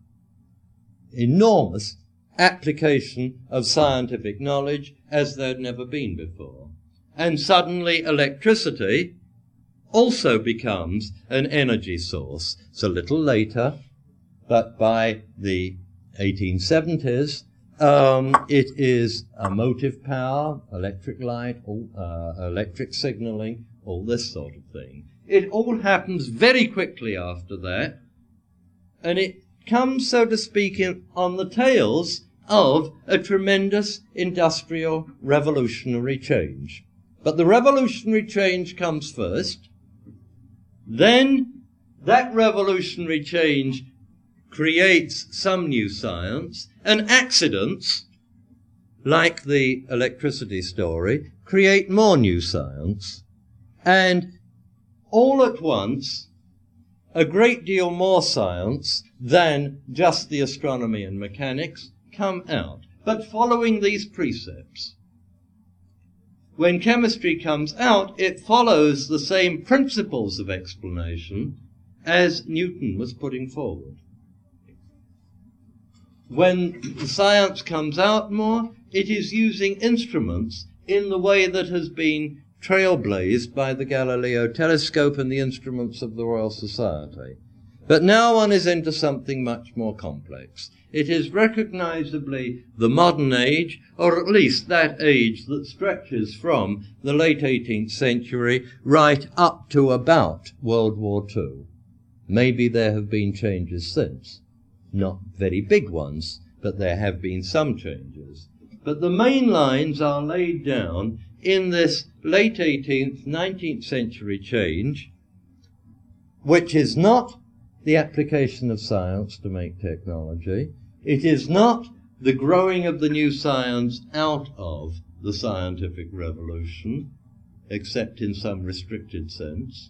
Enormous application of scientific knowledge as there had never been before. And suddenly electricity also becomes an energy source. It's a little later, but by the 1870s, it is a motive power, electric light, electric signaling, all this sort of thing. It all happens very quickly after that, and it comes, so to speak, on the tails of a tremendous industrial revolutionary change. But the revolutionary change comes first. Then that revolutionary change creates some new science, and accidents, like the electricity story, create more new science, and all at once a great deal more science than just the astronomy and mechanics come out, but following these precepts. When chemistry comes out, it follows the same principles of explanation as Newton was putting forward. When science comes out more, it is using instruments in the way that has been trailblazed by the Galileo telescope and the instruments of the Royal Society. But now one is into something much more complex. It is recognizably the modern age, or at least that age that stretches from the late 18th century right up to about World War II. Maybe there have been changes since. Not very big ones, but there have been some changes. But the main lines are laid down in this late 18th, 19th century change, which is not the application of science to make technology. It is not the growing of the new science out of the scientific revolution, except in some restricted sense.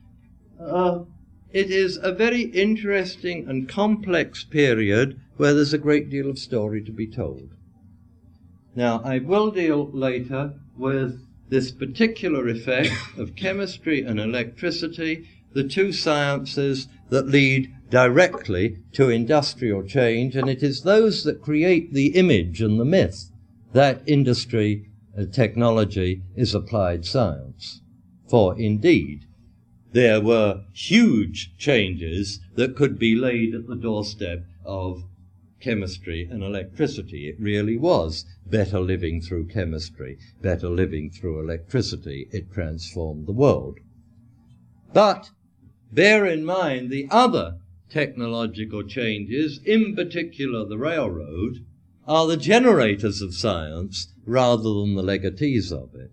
It is a very interesting and complex period where there's a great deal of story to be told. Now, I will deal later with this particular effect of chemistry and electricity, the two sciences that lead directly to industrial change, and it is those that create the image and the myth that industry, technology is applied science. For indeed, there were huge changes that could be laid at the doorstep of chemistry and electricity. It really was better living through chemistry, better living through electricity. It transformed the world. But bear in mind the other technological changes, in particular the railroad, are the generators of science rather than the legatees of it.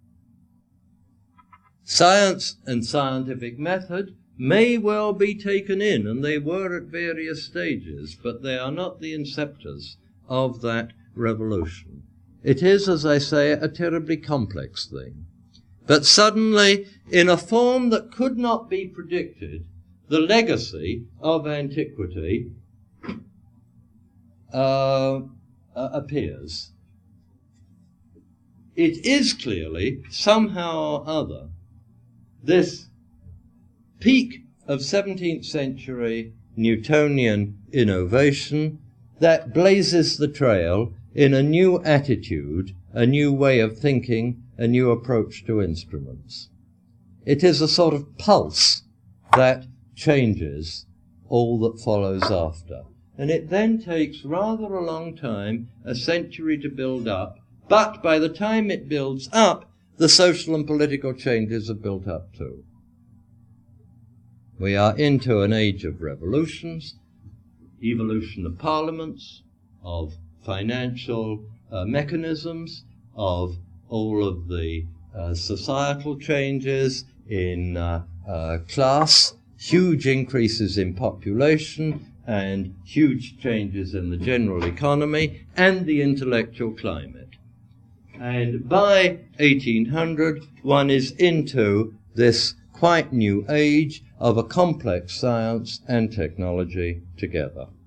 Science and scientific method may well be taken in, and they were at various stages, but they are not the inceptors of that revolution. It is, as I say, a terribly complex thing. But suddenly, in a form that could not be predicted, the legacy of antiquity appears. It is clearly, somehow or other, this peak of 17th century Newtonian innovation that blazes the trail in a new attitude, a new way of thinking, a new approach to instruments. It is a sort of pulse that changes all that follows after. And it then takes rather a long time, a century to build up, but by the time it builds up, the social and political changes are built up too. We are into an age of revolutions, evolution of parliaments, of financial mechanisms, of all of the societal changes in class, huge increases in population, and huge changes in the general economy and the intellectual climate. And by 1800, one is into this quite new age of a complex science and technology together.